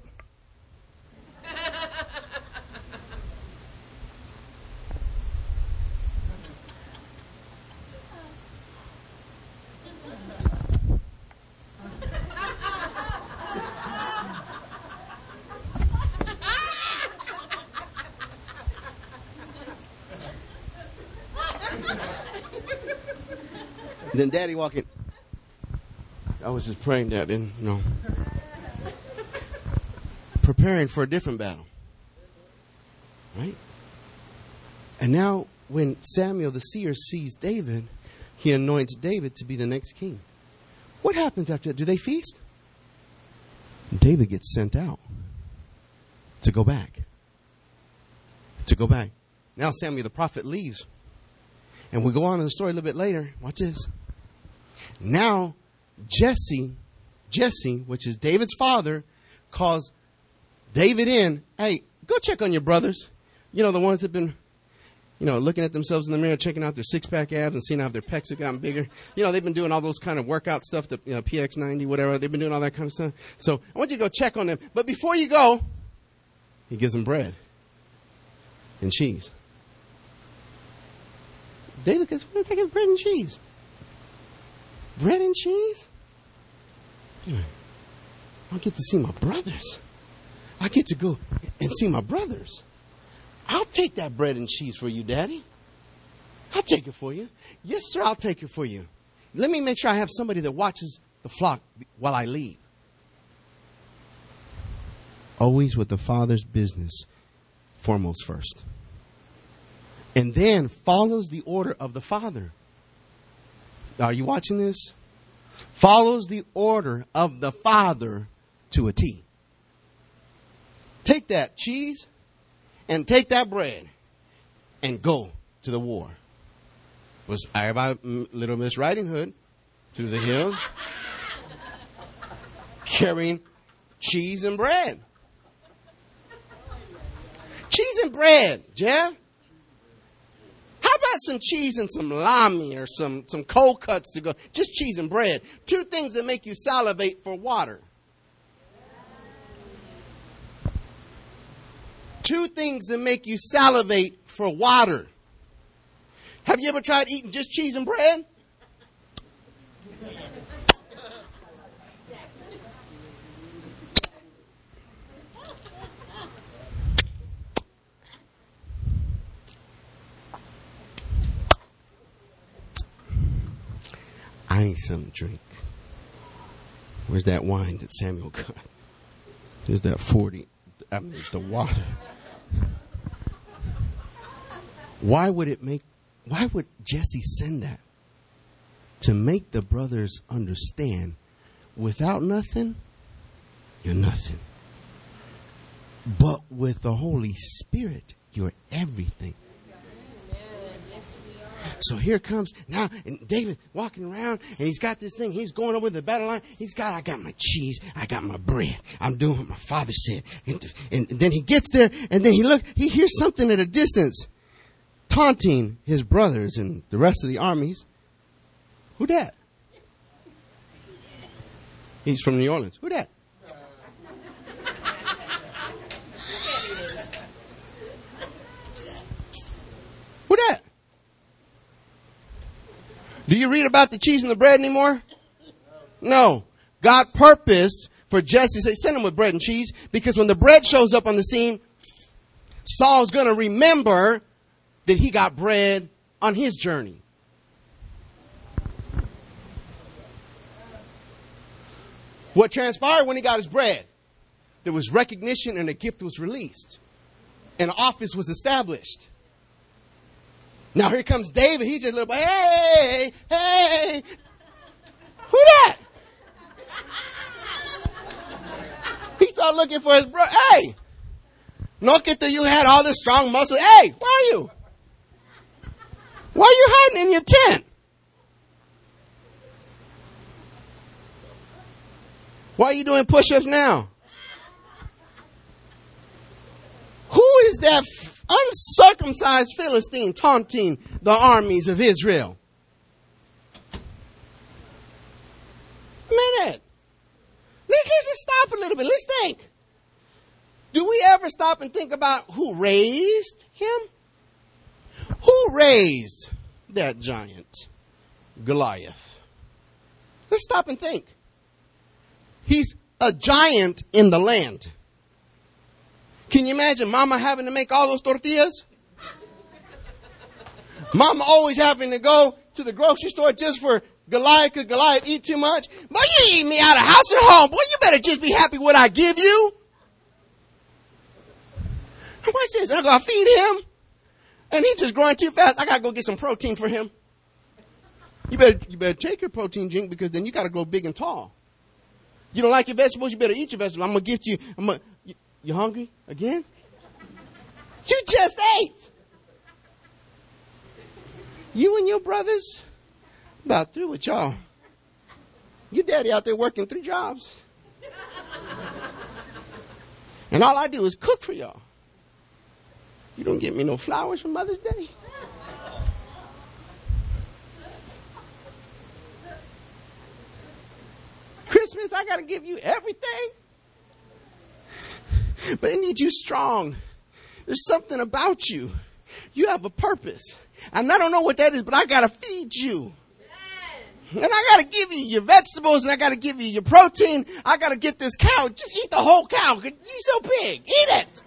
Then daddy walking. I was just praying that, didn't no. Preparing for a different battle. Right? And now when Samuel the seer sees David, he anoints David to be the next king. What happens after that? Do they feast? David gets sent out to go back. To go back. Now Samuel the prophet leaves. And we go on in the story a little bit later. Watch this. Now, Jesse, Jesse, which is David's father, calls David in. Hey, go check on your brothers. You know, the ones that have been, you know, looking at themselves in the mirror, checking out their six-pack abs and seeing how their pecs have gotten bigger. You know, they've been doing all those kind of workout stuff, the you know, P X ninety, whatever. They've been doing all that kind of stuff. So I want you to go check on them. But before you go, he gives them bread and cheese. David goes, we're taking bread and cheese. Bread and cheese? I get to see my brothers. I get to go and see my brothers. I'll take that bread and cheese for you, Daddy. I'll take it for you. Yes, sir, I'll take it for you. Let me make sure I have somebody that watches the flock while I leave. always with the Father's business foremost first. And then follows the order of the Father. Are you watching this? Follows the order of the Father to a T. Take that cheese and take that bread and go to the war. Was I about little Miss Riding Hood through the hills carrying cheese and bread. Cheese and bread, Jeff. How about some cheese and some lami or some, some cold cuts to go? Just cheese and bread. Two things that make you salivate for water. Two things that make you salivate for water. Have you ever tried eating just cheese and bread? I need something to drink. Where's that wine that Samuel got? There's that forty. I mean, the water. Why would it make, why would Jesse send that? To make the brothers understand, without nothing, you're nothing. But with the Holy Spirit, you're everything. So here comes now, and David walking around, and he's got this thing. He's going over the battle line. He's got, I got my cheese, I got my bread. I'm doing what my father said. And, and, and then he gets there, and then he look, he hears something at a distance, taunting his brothers and the rest of the armies. Who that? He's from New Orleans. Who that? Who that? Do you read about the cheese and the bread anymore? No. God purposed for Jesse to say, send him with bread and cheese, because when the bread shows up on the scene, Saul's going to remember that he got bread on his journey. What transpired when he got his bread? There was recognition and a gift was released. An office was established. Now here comes David. He's just a little boy. Hey, hey. Who that? He started looking for his brother. Hey. No que tú, you had all this strong muscle. Hey, where are you? Why are you hiding in your tent? Why are you doing push-ups now? Who is that uncircumcised Philistine taunting the armies of Israel? A minute. Let's, let's just stop a little bit. Let's think. Do we ever stop and think about who raised him? Who raised that giant, Goliath? Let's stop and think. He's a giant in the land. Can you imagine Mama having to make all those tortillas? Mama always having to go to the grocery store just for Goliath, because Goliath eat too much. Boy, you eat me out of house and home. Boy, you better just be happy with what I give you. And watch this. I'm going to feed him. And he's just growing too fast. I got to go get some protein for him. You better, you better take your protein drink, because then you got to grow big and tall. You don't like your vegetables? You better eat your vegetables. I'm going to gift you. I'm gonna, you, you hungry again? You just ate. You and your brothers about through with y'all. Your daddy out there working three jobs. And all I do is cook for y'all. You don't get me no flowers for Mother's Day. Christmas, I got to give you everything. But I need you strong. There's something about you. You have a purpose. And I don't know what that is, but I got to feed you. And I got to give you your vegetables, and I got to give you your protein. I got to get this cow. Just eat the whole cow. You're so big. Eat it.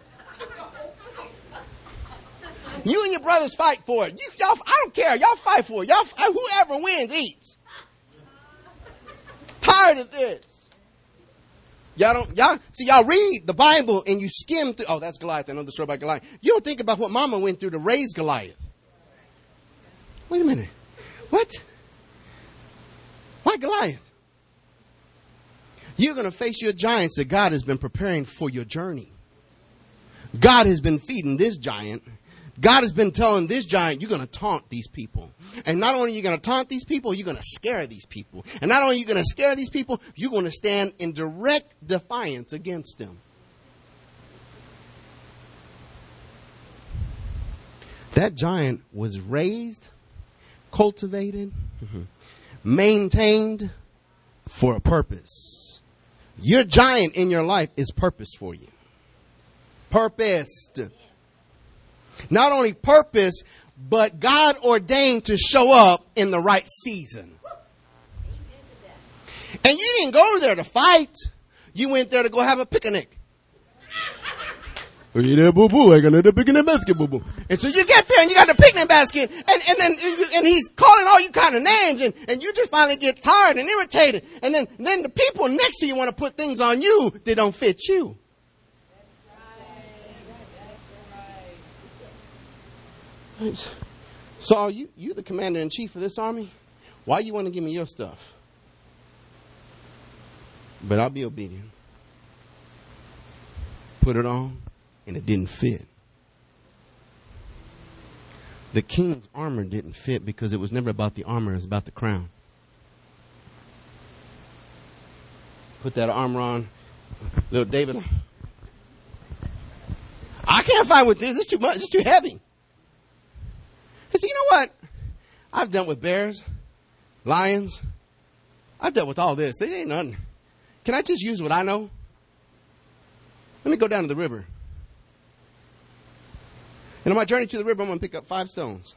You and your brothers fight for it. You, y'all, I don't care. Y'all fight for it. Y'all, whoever wins eats. Tired of this. Y'all don't, y'all, see, y'all read the Bible and you skim through, oh, that's Goliath. I know the story about Goliath. You don't think about what Mama went through to raise Goliath. Wait a minute. What? Why Goliath? You're going to face your giants that God has been preparing for your journey. God has been feeding this giant. God has been telling this giant, you're going to taunt these people. And not only are you going to taunt these people, you're going to scare these people. And not only are you going to scare these people, you're going to stand in direct defiance against them. That giant was raised, cultivated, maintained for a purpose. Your giant in your life is purpose for you. Purposed. Not only purpose, but God ordained to show up in the right season. And you didn't go there to fight. You went there to go have a picnic. Are you there, boo boo? I got another picnic basket, boo boo. And so you get there and you got the picnic basket, and, and then and, you, and he's calling all you kind of names, and, and you just finally get tired and irritated. And then, then the people next to you want to put things on you that don't fit you. So are you you the commander in chief of this army? Why you want to give me your stuff? But I'll be obedient. Put it on, and it didn't fit. The king's armor didn't fit because it was never about the armor, it was about the crown. Put that armor on. Little David, I can't fight with this. It's too much. It's too heavy. Because you know what? I've dealt with bears, lions. I've dealt with all this. There ain't nothing. Can I just use what I know? Let me go down to the river. And on my journey to the river, I'm going to pick up five stones.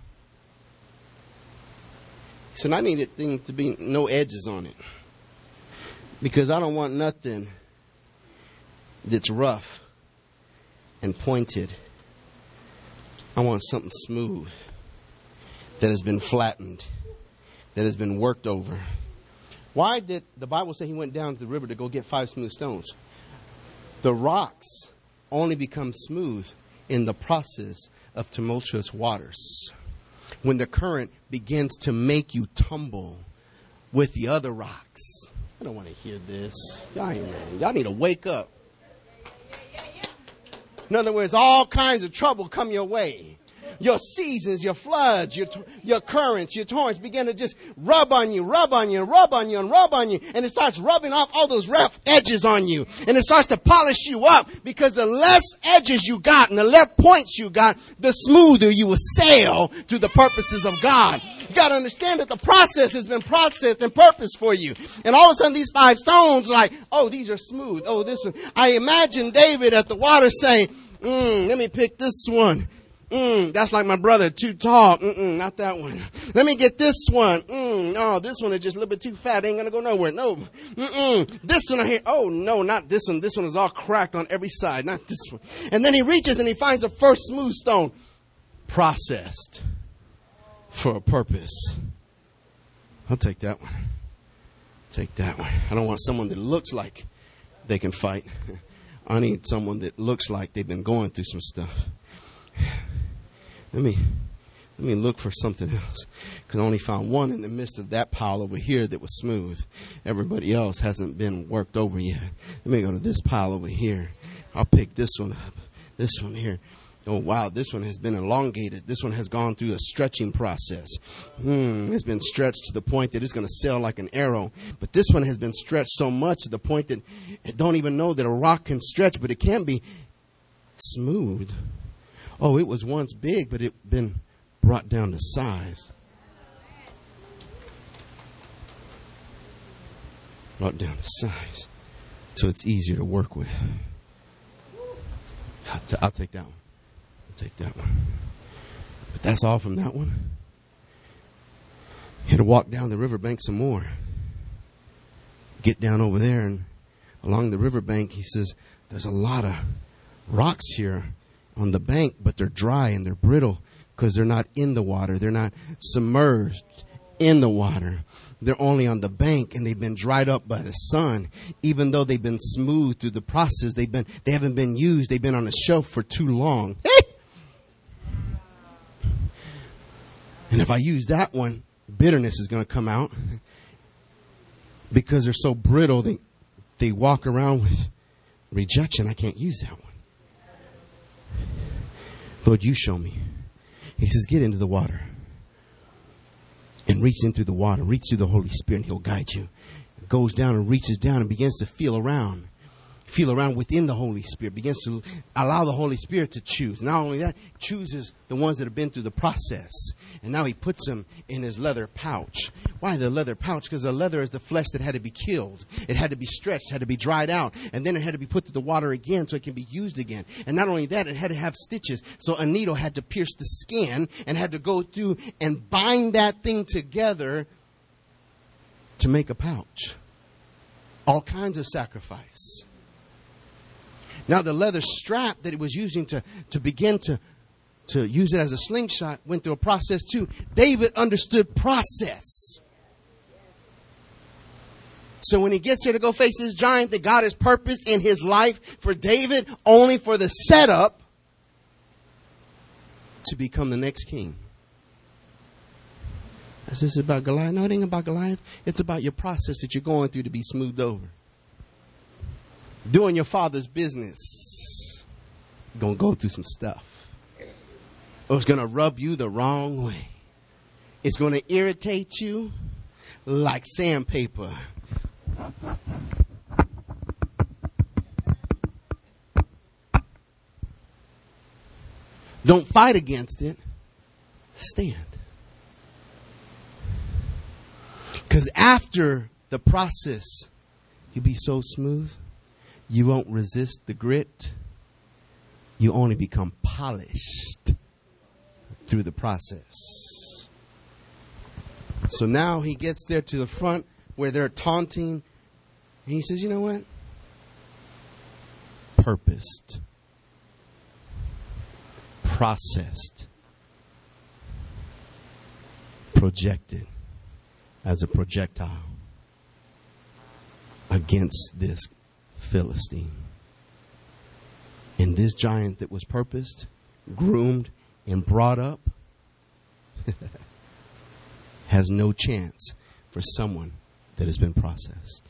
He said, I need that thing to be no edges on it. Because I don't want nothing that's rough and pointed. I want something smooth. That has been flattened, that has been worked over. Why did the Bible say he went down to the river to go get five smooth stones? The rocks only become smooth in the process of tumultuous waters. When the current begins to make you tumble with the other rocks. I don't want to hear this. Y'all, ain't ready. Y'all need to wake up. In other words, all kinds of trouble come your way. Your seasons, your floods, your your currents, your torrents begin to just rub on you, rub on you, rub on you, and rub on you. And it starts rubbing off all those rough edges on you. And it starts to polish you up because the less edges you got and the less points you got, the smoother you will sail through the purposes of God. You got to understand that the process has been processed and purposed for you. And all of a sudden these five stones like, oh, these are smooth. Oh, this one. I imagine David at the water saying, mm, let me pick this one. Mm, that's like my brother, too tall. Mm-mm, not that one. Let me get this one. Mm, no, this one is just a little bit too fat. Ain't gonna go nowhere. No. Mm-mm. This one I hear. Oh, no, not this one. This one is all cracked on every side. Not this one. And then he reaches and he finds the first smooth stone. Processed for a purpose. I'll take that one. Take that one. I don't want someone that looks like they can fight. I need someone that looks like they've been going through some stuff. Let me let me look for something else. Because I only found one in the midst of that pile over here that was smooth. Everybody else hasn't been worked over yet. Let me go to this pile over here. I'll pick this one up. This one here. Oh, wow, this one has been elongated. This one has gone through a stretching process. Hmm, it's been stretched to the point that it's going to sail like an arrow. But this one has been stretched so much to the point that it don't even know that a rock can stretch, but it can be smooth. Oh, it was once big, but it been brought down to size. Brought down to size. So it's easier to work with. I'll, t- I'll take that one. I'll take that one. But that's all from that one. He had to walk down the riverbank some more. Get down over there, and along the riverbank, he says, there's a lot of rocks here on the bank, but they're dry and they're brittle because they're not in the water. They're not submerged in the water. they're only on the bank and they've been dried up by the sun. Even though they've been smooth through the process, they've been, they haven't been used. They've been on a shelf for too long. And if I use that one, bitterness is going to come out because they're so brittle. They, they walk around with rejection. I can't use that one. Lord, you show me. He says, get into the water and reach in through the water. Reach through the Holy Spirit and he'll guide you. Goes down and reaches down and begins to feel around. Feel around within the Holy Spirit. Begins to allow the Holy Spirit to choose. Not only that, chooses the ones that have been through the process. And now he puts them in his leather pouch. Why the leather pouch? Because the leather is the flesh that had to be killed. It had to be stretched, had to be dried out. And then it had to be put through the water again so it can be used again. And not only that, it had to have stitches. So a needle had to pierce the skin and had to go through and bind that thing together to make a pouch. All kinds of sacrifice. Now the leather strap that it was using to, to begin to, to use it as a slingshot went through a process too. David understood process. So when he gets here to go face this giant that God has purposed in his life for David, only for the setup to become the next king. Is this about Goliath? No, it ain't about Goliath. It's about your process that you're going through to be smoothed over. Doing your father's business. Gonna go through some stuff. Or it's gonna rub you the wrong way. It's gonna irritate you like sandpaper. Don't fight against it. Stand. Because after the process, you'll be so smooth. You won't resist the grit. You only become polished through the process. So now he gets there to the front where they're taunting. And he says, you know what? Purposed. Processed. Projected as a projectile against this Philistine. And this giant that was purposed, groomed, and brought up has no chance for someone that has been processed.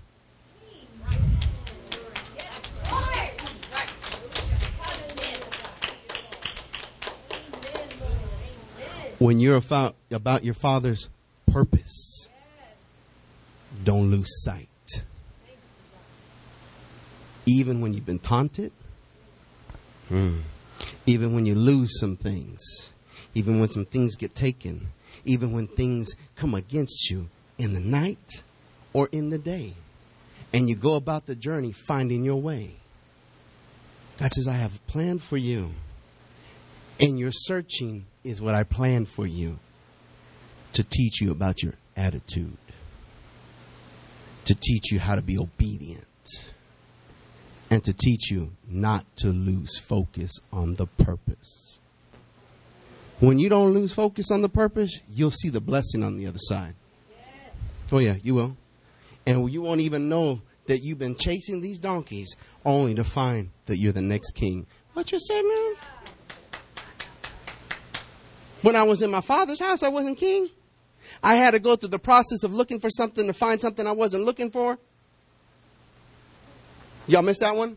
When you're about, about your Father's purpose, don't lose sight. Even when you've been taunted, mm. even when you lose some things, even when some things get taken, even when things come against you in the night or in the day, and you go about the journey finding your way. God says, I have a plan for you. And your searching is what I planned for you to teach you about your attitude, to teach you how to be obedient. And to teach you not to lose focus on the purpose. When you don't lose focus on the purpose, you'll see the blessing on the other side. Oh yeah, you will. And you won't even know that you've been chasing these donkeys only to find that you're the next king. What you say now? When I was in my father's house, I wasn't king. I had to go through the process of looking for something to find something I wasn't looking for. Y'all missed that one?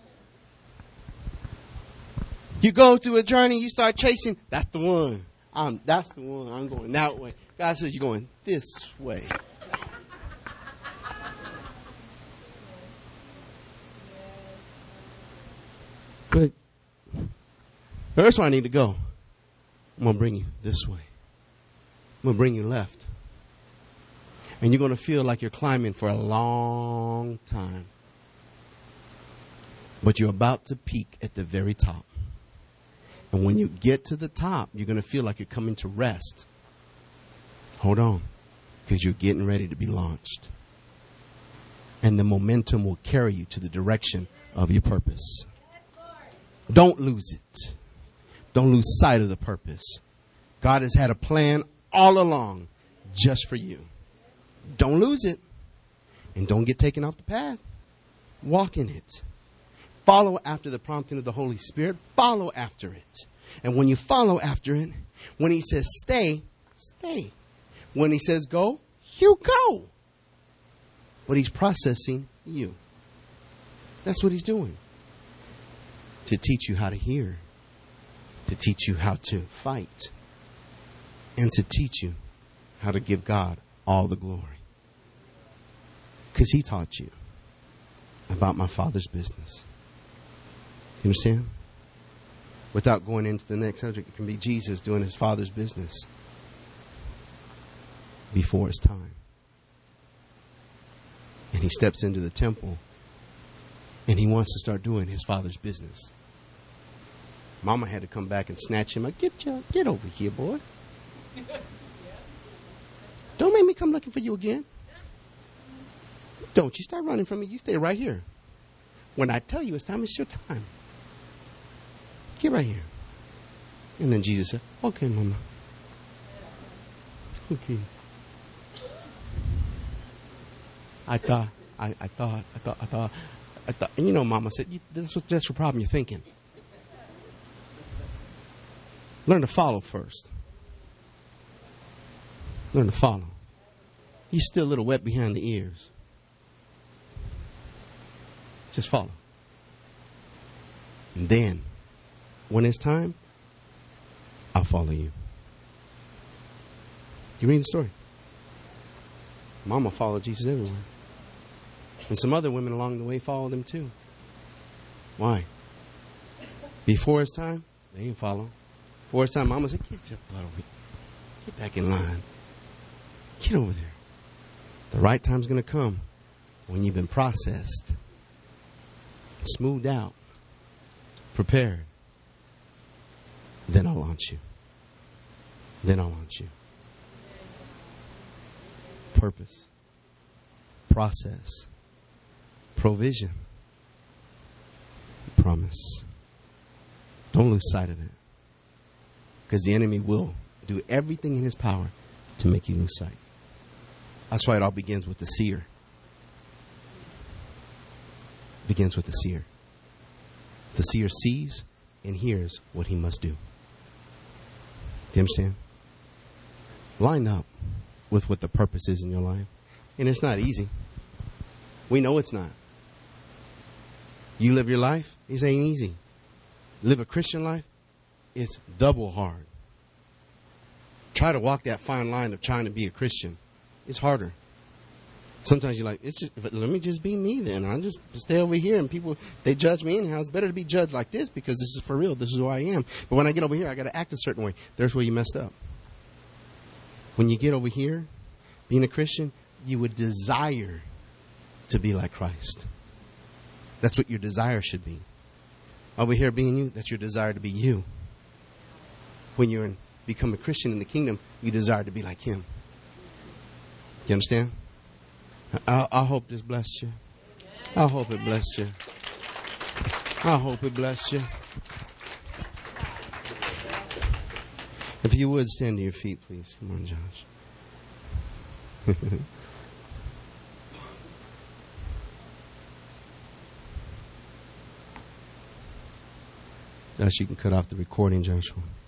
You go through a journey, you start chasing. That's the one. I'm, that's the one. I'm going that way. God says you're going this way. But first, where I need to go, I'm going to bring you this way. I'm going to bring you left. And you're going to feel like you're climbing for a long time. But you're about to peak at the very top. And when you get to the top, you're going to feel like you're coming to rest. Hold on. Because you're getting ready to be launched. And the momentum will carry you to the direction of your purpose. Don't lose it. Don't lose sight of the purpose. God has had a plan all along just for you. Don't lose it. And don't get taken off the path. Walk in it. Follow after the prompting of the Holy Spirit. Follow after it. And when you follow after it, when he says stay, stay. When he says go, you go. But he's processing you. That's what he's doing. To teach you how to hear. To teach you how to fight. And to teach you how to give God all the glory. Because he taught you about my Father's business. You understand? Without going into the next subject, it can be Jesus doing his Father's business before his time. And he steps into the temple and he wants to start doing his Father's business. Mama had to come back and snatch him. Like, get, you, get over here, boy. Don't make me come looking for you again. Don't you start running from me. You stay right here. When I tell you it's time, it's your time. Get right here. And then Jesus said, okay, Mama. Okay. I thought, I, I thought, I thought, I thought, I thought. And you know, Mama said, that's, what, that's your problem. You're thinking. Learn to follow first. Learn to follow. You're still a little wet behind the ears. Just follow. And then, when it's time, I'll follow you. You read the story. Mama followed Jesus everywhere. And some other women along the way followed him too. Why? Before his time, they didn't follow. Before his time, Mama said, get your butt over here. Get back in line. Get over there. The right time's going to come when you've been processed, smoothed out, prepared. Then I'll launch you. Then I'll launch you. Purpose. Process. Provision. Promise. Don't lose sight of it. Because the enemy will do everything in his power to make you lose sight. That's why it all begins with the seer. It begins with the seer. The seer sees and hears what he must do. Do you understand? Line up with what the purpose is in your life. And it's not easy. We know it's not. You live your life, it ain't easy. Live a Christian life, it's double hard. Try to walk that fine line of trying to be a Christian. It's harder. Sometimes you're like, it's just, let me just be me then. I'll just stay over here and people, they judge me anyhow. It's better to be judged like this because this is for real. This is who I am. But when I get over here, I got to act a certain way. There's where you messed up. When you get over here, being a Christian, you would desire to be like Christ. That's what your desire should be. Over here being you, that's your desire to be you. When you're in, become a Christian in the kingdom, you desire to be like him. You understand? I, I hope this blessed you. I hope it blessed you. I hope it blessed you. If you would, stand to your feet, please. Come on, Josh. Josh, you can cut off the recording, Joshua.